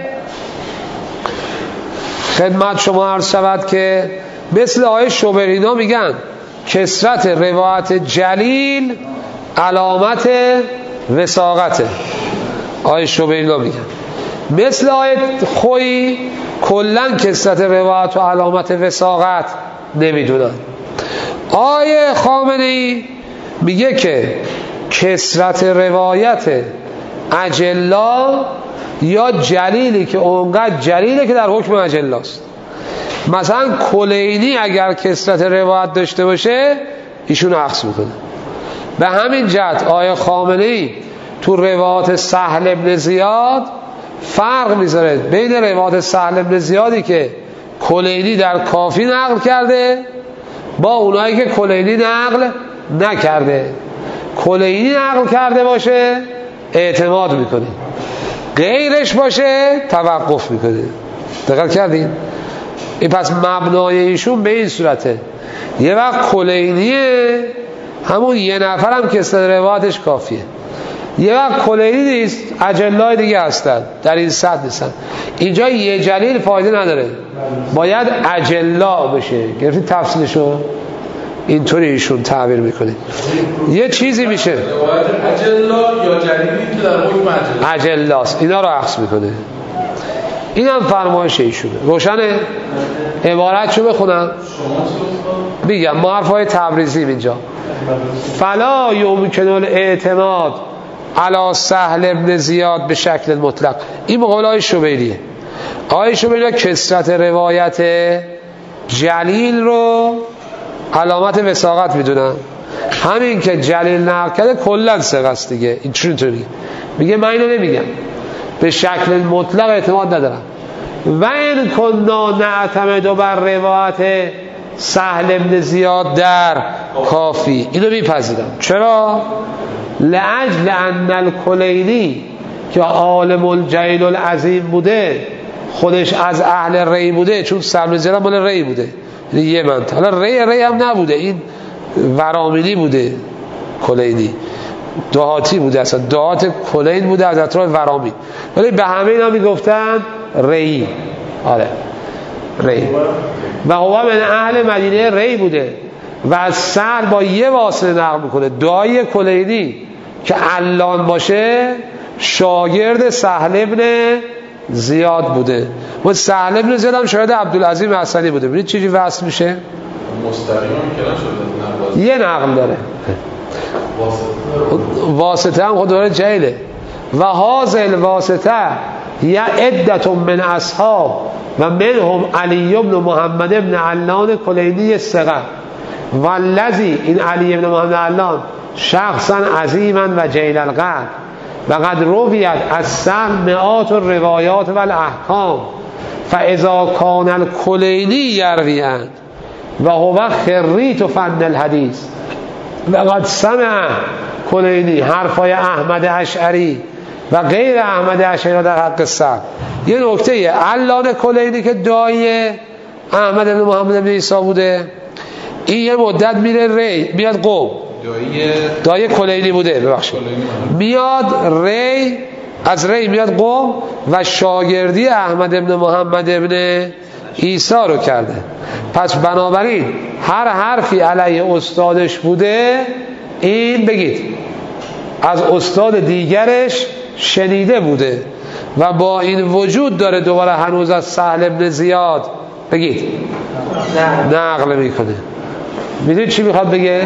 خدمت شما عرض شود که مثل آیه شبرینا میگن کثرت روایت جلیل علامت وثاقته، آیه شبرینا میگن. مثل آیه خویی کلن کثرت روایت و علامت وثاقت نمیدونن. آیه خامنه‌ای میگه که کثرت روایت اجلا یا جلیلی که اونقدر جلیله که در حکم اجلاست. مثلا کلینی اگر کثرت روایت داشته باشه ایشون عکس میکنه. به همین جهت آیه خامنه‌ای تو روایت سهل ابن زیاد فرق میذاره بین روایت سهل ابن زیادی که کلینی در کافی نقل کرده با اونایی که کلینی نقل نکرده. کلینی نقل کرده باشه اعتماد میکنه، غیرش باشه توقف میکنه. دقت کردین؟ این پس مبنای ایشون به این صورته، یه وقت کلینیه همون یه نفرم که استد روایتش کافیه، یه وقت کلینی نیست اجلای دیگه هستن در این سطح نیستن. اینجا یه جلیل فایده نداره، باید اجلا بشه. گرفتید تفصیلشو؟ اینطوری ایشون تعبیر میکنه. یه چیزی میشه اجلا یا جلیلی که در حکم اجلا اجلاست، اینا رو عکس میکنه. این هم فرمایش ایشونه. روشنه؟ عبارتشو بخونم میگم ما حرفای تبریزیم اینجا. فلا یمکن الاعتماد علی سهل ابن زیاد به شکل مطلق. این مقالای شبیلیه. آقای شبیلی کثرت روایت جلیل رو علامت وثاقت میدونن. همین که جلیل نقل کرده کلا ثقه است دیگه. این چطوری میگه من اینو نمیگم، به شکل مطلق اعتماد ندارم. و این کنا نعتمد بر روایت سهل ابن زیاد در کافی، اینو میپذیرم. چرا؟ لاجل ان الکلینی که عالم الجلیل العظیم بوده، خودش از اهل ری بوده، چون سهل ابن زیاد مال ری بوده، یعنی یه منطقه. حالا ری ری هم نبوده، این ورامینی بوده، کلینی دهاتی بوده، اصلا دهات کلین بوده از اطراف ورامین، ولی به همه اینا میگفتن ری. آره ری. و هو من اهل مدینه ری بوده و از سهل با یه واسطه نقل میکنه. دایی کلینی که علان باشه شاگرد سهل ابن زیاد بوده و سهل ابن زیاد هم شاید عبدالعظیم حسنی بوده. ببینید چیزی وصل میشه، مستقیم هم که یه نقل داره، واسطه هم خود داره جیله. و هازل واسطه یا عدت من اصحاب و منهم علی بن محمد بن علان کلینی ثقه والذی، این علی بن محمد علان شخصا عظیما و جیل القدر و قد رویت از سهل مئات الروایات و الاحکام فاذا کان الکلینی یرویان و هو خریت فن الحدیث و قد سمع کلینی حرفای احمد اشعری و غیر احمد اشعری در حق سهل. یه نکته، علان کلینی که دایی احمد بن محمد بن عیسی بوده، این یه مدت میره ری، میاد قم، دایی کلینی بوده ببخشید، میاد ری، از ری میاد قم و شاگردی احمد بن محمد بن عیسی رو کرده. پس بنابراین هر حرفی علیه استادش بوده این بگید از استاد دیگرش شنیده بوده و با این وجود داره دوباره هنوز از سهل ابن زیاد بگید نقل میکنه. میدونید چی میخواد بگه؟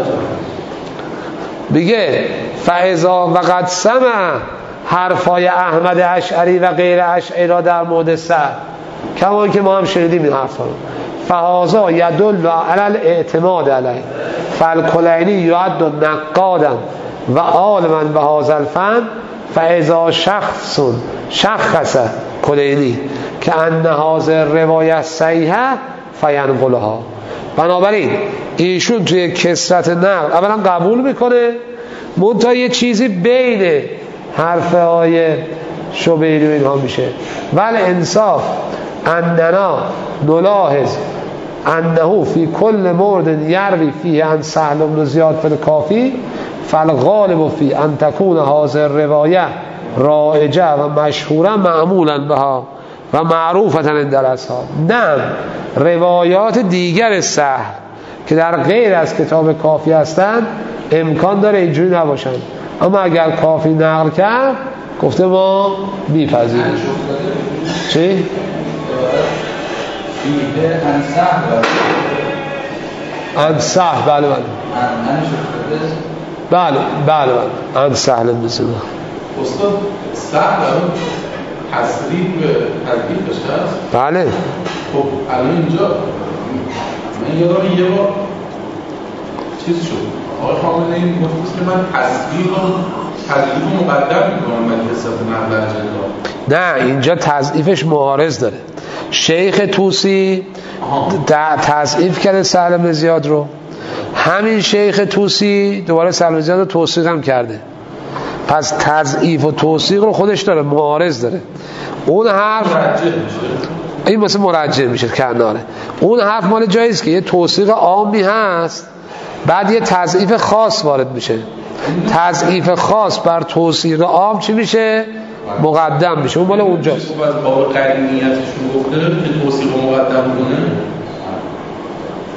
بگه فاذا وقد سمع حرفای احمد اشعری و غیر اشعری را در مورد سهل، کما که ما هم شنیدیم این حرفا رو، فهذا یدل علی الاعتماد علیه فالکلینی یعد نقادا و عالما بهذا الفن فاذا شخص شخص کلینی که ان هذا روایت صحیحه فینقلها. بنابراین ایشون توی کثرت نقل اولا قبول میکنه، منتها یه چیزی بین حرفه های شبیلی و اینها میشه. ولی انصاف اننا نلاحظ انه فی کل مورد یروی فیه عن سهل بن زیاد فی الکافی فالغالب فی ان تکون هذه الروایه رائجه و مشهوره معمولا بها و معروفتا عند الاصحاب. نه روایات دیگر سهل که در غیر از کتاب کافی هستند امکان داره اینجوری نباشن، اما اگر کافی نقل کرد گفته ما میپذیریم. چی؟ فیه ان سهل ان سهل بله بله بله بله بله ان سهل مثلا استاد سهل تصریح به تدریفش هست. بله. خب الان اینجا من یادم یه بار چیز شد آقای خامنه ای گفت که من تصریح رو تدریف رو مقدم میکنم ولی حساب نقل جدا. نه اینجا تضعیفش معارض داره. شیخ طوسی تضعیف کرده سهل بن زیاد رو، همین شیخ طوسی دوباره سهل بن زیاد رو توثیق هم کرده. پس تضعیف و توثیق رو خودش داره، معارض داره. اون حرف این مثل مرجع میشه کناره. اون حرف مال جاییست که یه توثیق عامی هست بعد یه تضعیف خاص وارد میشه، تضعیف خاص بر توثیق عام چی میشه؟ مقدم میشه. اون مال اونجاست. باب قرینیتشون گفته که توثیق مقدم کنه.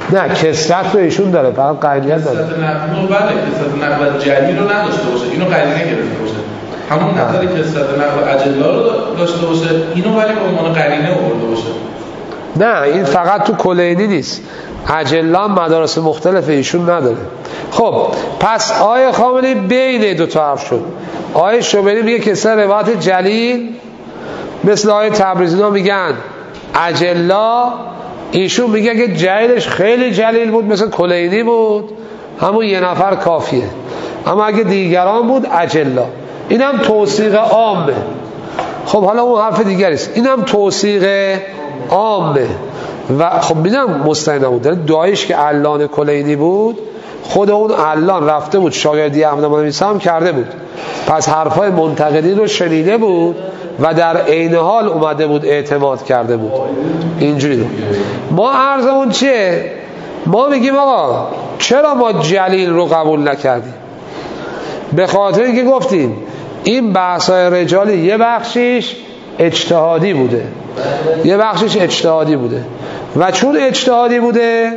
نه کثرت رو ایشون داره، فقط قرینیت داره. کثرت نقل بله، کثرت نقل جلی رو نداشته باشه، اینو قرینه گرفته باشه. همون نظر کثرت نقل اجلا رو داشته باشه، اینو ولی به عنوان قرینه آورده باشه. نه این فقط تو کلینی نیست، اجلا مدارس مختلف ایشون نداره. خب پس آیه خامنه‌ای بین دو تا حرف شد. آیه شوبری میگه کثرت روایت جلیل، مثل آیه تبریزینا میگن اجلا، ایشون میگه که جلیلش خیلی جلیل بود مثل کلینی بود، همون یه نفر کافیه. اما اگه دیگران بود اجلا. اینم توثیق عامه. خب حالا اون حرف دیگری است، اینم توثیق عامه و خب میدونم مستعد نبود، داره دایش که علان کلینی بود، خود اون علان رفته بود شاگردی احمد نویسی هم کرده بود، پس حرفای منتقدین رو شنیده بود و در عین حال اومده بود اعتماد کرده بود. اینجوری بود. ما عرضمون چیه؟ ما میگیم آقا چرا ما جلیل رو قبول نکردیم؟ به خاطر اینکه گفتیم این بحث‌های رجالی یه بخشیش اجتهادی بوده، یه بخشیش اجتهادی بوده و چون اجتهادی بوده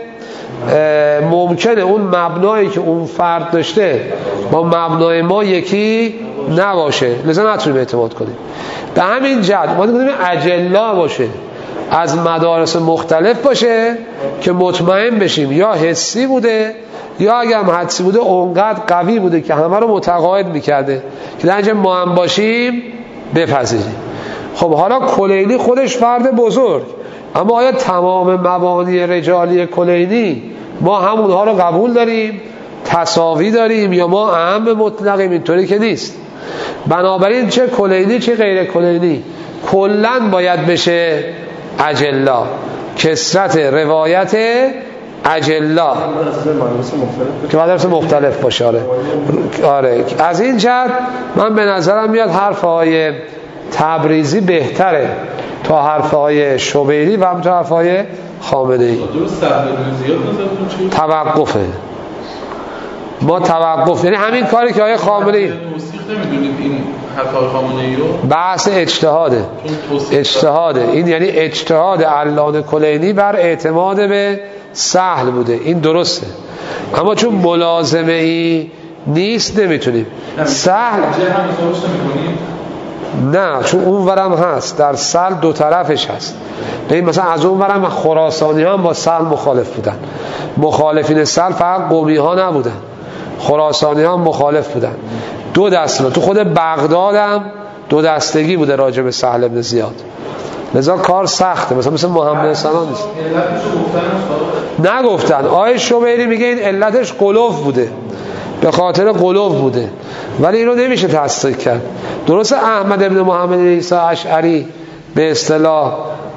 ممکنه اون مبنایی که اون فرد داشته با مبنای ما یکی نباشه، لذا نتونیم اعتماد کنیم. به همین جهت ما میگیم اجلا باشه، از مدارس مختلف باشه که مطمئن بشیم یا حسی بوده یا اگر حدسی بوده اونقدر قوی بوده که همه رو متقاعد میکرده که در ما هم باشیم بپذیریم. خب حالا کلینی خودش فرد بزرگ، اما آیا تمام مبانی رجالی کلینی ما همونها رو قبول داریم، تساوی داریم، یا ما اهم مطلقیم؟ اینطوری که نیست. بنابراین چه کلینی چه غیر کلینی کلن باید بشه اجلا، کثرت روایت اجلا که مدارس مختلف باشه. آره. آره از این جهت من به نظرم میاد حرفهای تبریزی بهتره تا حرفهای شبیری و هم تا حرفهای خامنه‌ای. توقفه، ما توقف یعنی همین کاری که آیه خامنه‌ای نمیدونید این حرفای خامنه‌ای رو بحث اجتهاده، اجتهاده این یعنی اجتهاد علان کلینی بر اعتماد به سهل بوده، این درسته، اما چون ملازمه ای نیست نمیتونیم سهل نه، چون اون ورم هست در سهل دو طرفش هست. ببین مثلا از اون ورم خراسانی هم با سهل مخالف بودن، مخالفین سهل فقط قومی ها نبودن، خراسانی هم مخالف بودن. دو دسته تو خود بغداد هم دو دستگی بوده راجع به سهل بن زیاد، لذا کار سخته. مثلا مثل محمد سنان نیست، نگفتن. آیه شبیری میگه این علتش قلوف بوده، به خاطر قلوف بوده، ولی اینو نمیشه تصدیق کرد. درسته احمد ابن محمد عیسی اشعری به اصطلاح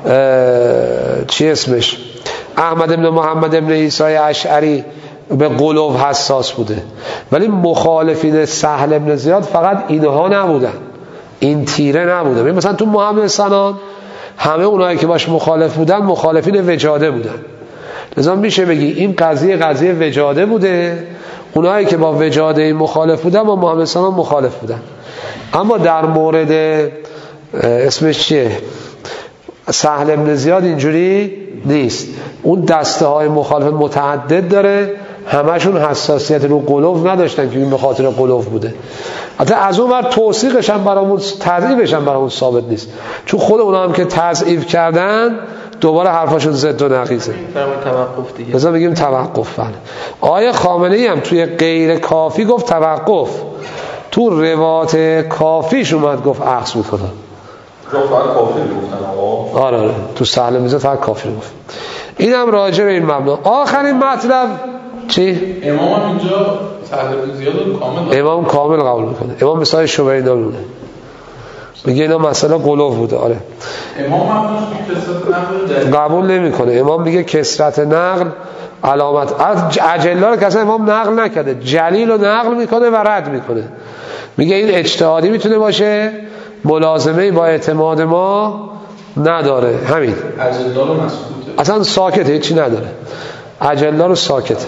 چی اسمش احمد ابن محمد ابن عیسی اشعری به قلوف حساس بوده، ولی مخالفین سهل ابن زیاد فقط اینها نبودن، این تیره نبودن. مثلا تو محمد سنان همه اونایی که باش مخالف بودن مخالفین وجاده بودن، لذا میشه بگی این قضیه قضیه وجاده بوده، اونایی که با وجاده مخالف بودن با محمد سنان مخالف بودن. اما در مورد اسمش چیه سهل ابن زیاد اینجوری نیست، اون دسته های مخالف متعدد داره، همشون حساسیت رو قلوف نداشتن که این به خاطر قلوف بوده. حتی از اون ور توثیقش هم برامون تضعیفش هم برامون ثابت نیست، چون خود اونا هم که تضعیف کردن دوباره حرفاشون ضد و نقیضه. توقف دیگه بذار بگیم توقف. بله آیه خامنه‌ای هم توی غیر کافی گفت توقف، تو روایت کافیش اومد گفت عکس میکنه. فقط کافی گفتن آقا. آره آره تو سهل میزه فقط کافی گفت. اینم راجع به این مبنا. آخرین مطلب چی؟ امام هم اینجا سهل بن زیاد رو کامل امام کامل قبول میکنه. امام مثال شبیری نمیونه، میگه اینا مسئله قلوف بوده. آره امام هم کثرت نقل قبول نمیکنه. امام میگه کثرت نقل علامت اجلا رو که اصلا امام نقل نکرده، جلیل رو نقل میکنه و رد میکنه، میگه این اجتهادی میتونه باشه، ملازمه با اعتماد ما نداره. همین اجلا رو مسکوته، اصلا ساکته، هیچی نداره، اجلا رو ساکته.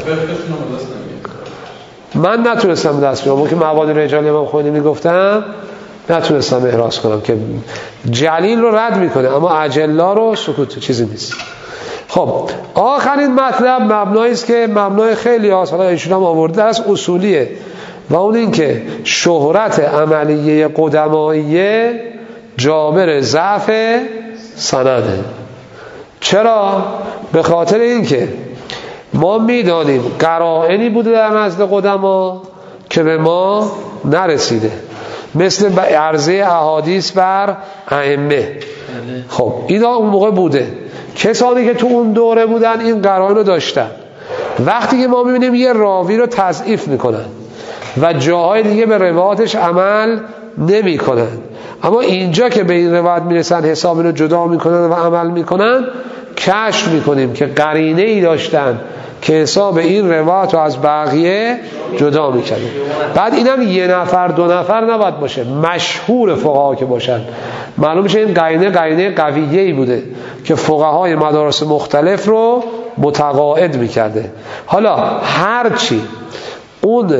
من نتونستم دست بیارم، که مواد رجالی امام خمینی میگفتم نتونستم احراز کنم که جلیل رو رد میکنه اما اجلا رو سکوت، چیزی نیست. خب آخرین مطلب مبنایی است که مبنای خیلی حالا ایشون هم آورده است، اصولیه، و اون این که شهرت عملیه قدماییه جابر ضعف سنده. چرا؟ به خاطر اینکه ما میدانیم قرائنی بوده در نزد قدما که به ما نرسیده، مثل عرضه احادیث بر ائمه. خب اینا اون موقع بوده، کسانی که تو اون دوره بودن این قرائن رو داشتن. وقتی که ما میبینیم یه راوی رو تضعیف میکنن و جاهای دیگه به روایاتش عمل نمی کنن، اما اینجا که به این روایت میرسن حساب رو جدا میکنن و عمل میکنن، کشف میکنیم که قرینه ای داشتن که حساب این روایت رو از بقیه جدا میکنن. بعد اینم یه نفر دو نفر نباید باشه، مشهور فقها که باشن. معلوم میشه این قرینه قرینه قویه ای بوده که فقهای مدارس مختلف رو متقاعد میکرده. حالا هرچی اون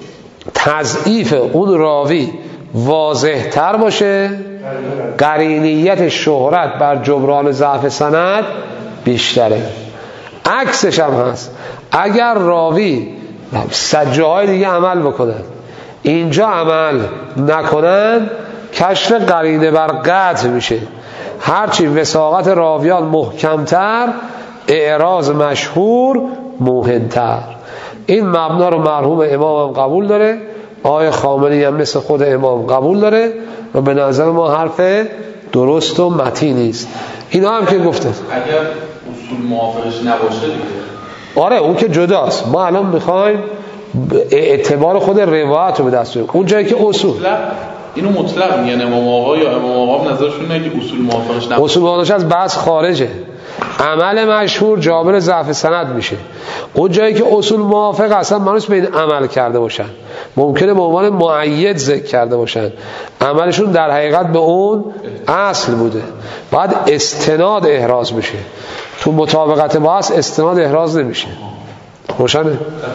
تضعیف اون راوی واضح تر باشه، قرینیت شهرت بر جبران ضعف سند بیشتره. عکسش هم هست، اگر راوی سجاهای دیگه عمل بکنن اینجا عمل نکنن، کشف قرینه بر قطع میشه. هرچی وثاقت راویان محکمتر، اعراض مشهور موهنتر. این مبنا رو مرحوم امام هم قبول داره، آقای خامنه‌ای هم مثل خود امام قبول داره و به نظر ما حرف درست و متینی است. اینا هم که گفته اگر اصول موافقش نباشه دیگه، آره اون که جداست. ما الان میخوایم اعتبار خود روایت رو به دست بیاریم. اون جایی که اصول اینو مطلق میگن امام آقا یا امام آقا نظرشون اینه که اصول موافقش نباشه، اصول موافقش از بحث خارجه. عمل مشهور جابر ضعف سند میشه. اون جایی که اصول موافق اصلا منوس به این عمل کرده باشن، ممکنه به عنوان مؤید ذکر کرده باشن، عملشون در حقیقت به اون اصل بوده، بعد استناد احراز بشه. تو مطابقت با اصل استناد احراز نمیشه. روشنه؟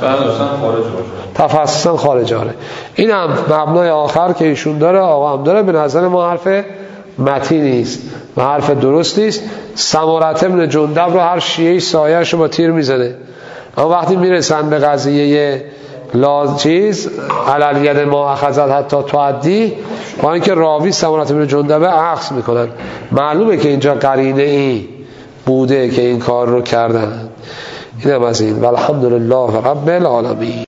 تفصیلا خارج آره. این هم مبنای آخر که ایشون داره، آقا هم داره، به نظر ما حرف متینی است و حرف درستی است. سمرة بن جندب رو هر شیعه‌ای سایه‌اش رو با تیر میزنه، اما وقتی میرسن به قضیه لا چیز علل ید ما اخذت حتی تعدی، با اینکه راوی سمرة بن جندب عکس میکنن، معلومه که اینجا قرینه ای بوده که این کار رو کردن. اینم از این. والحمدلله رب العالمین.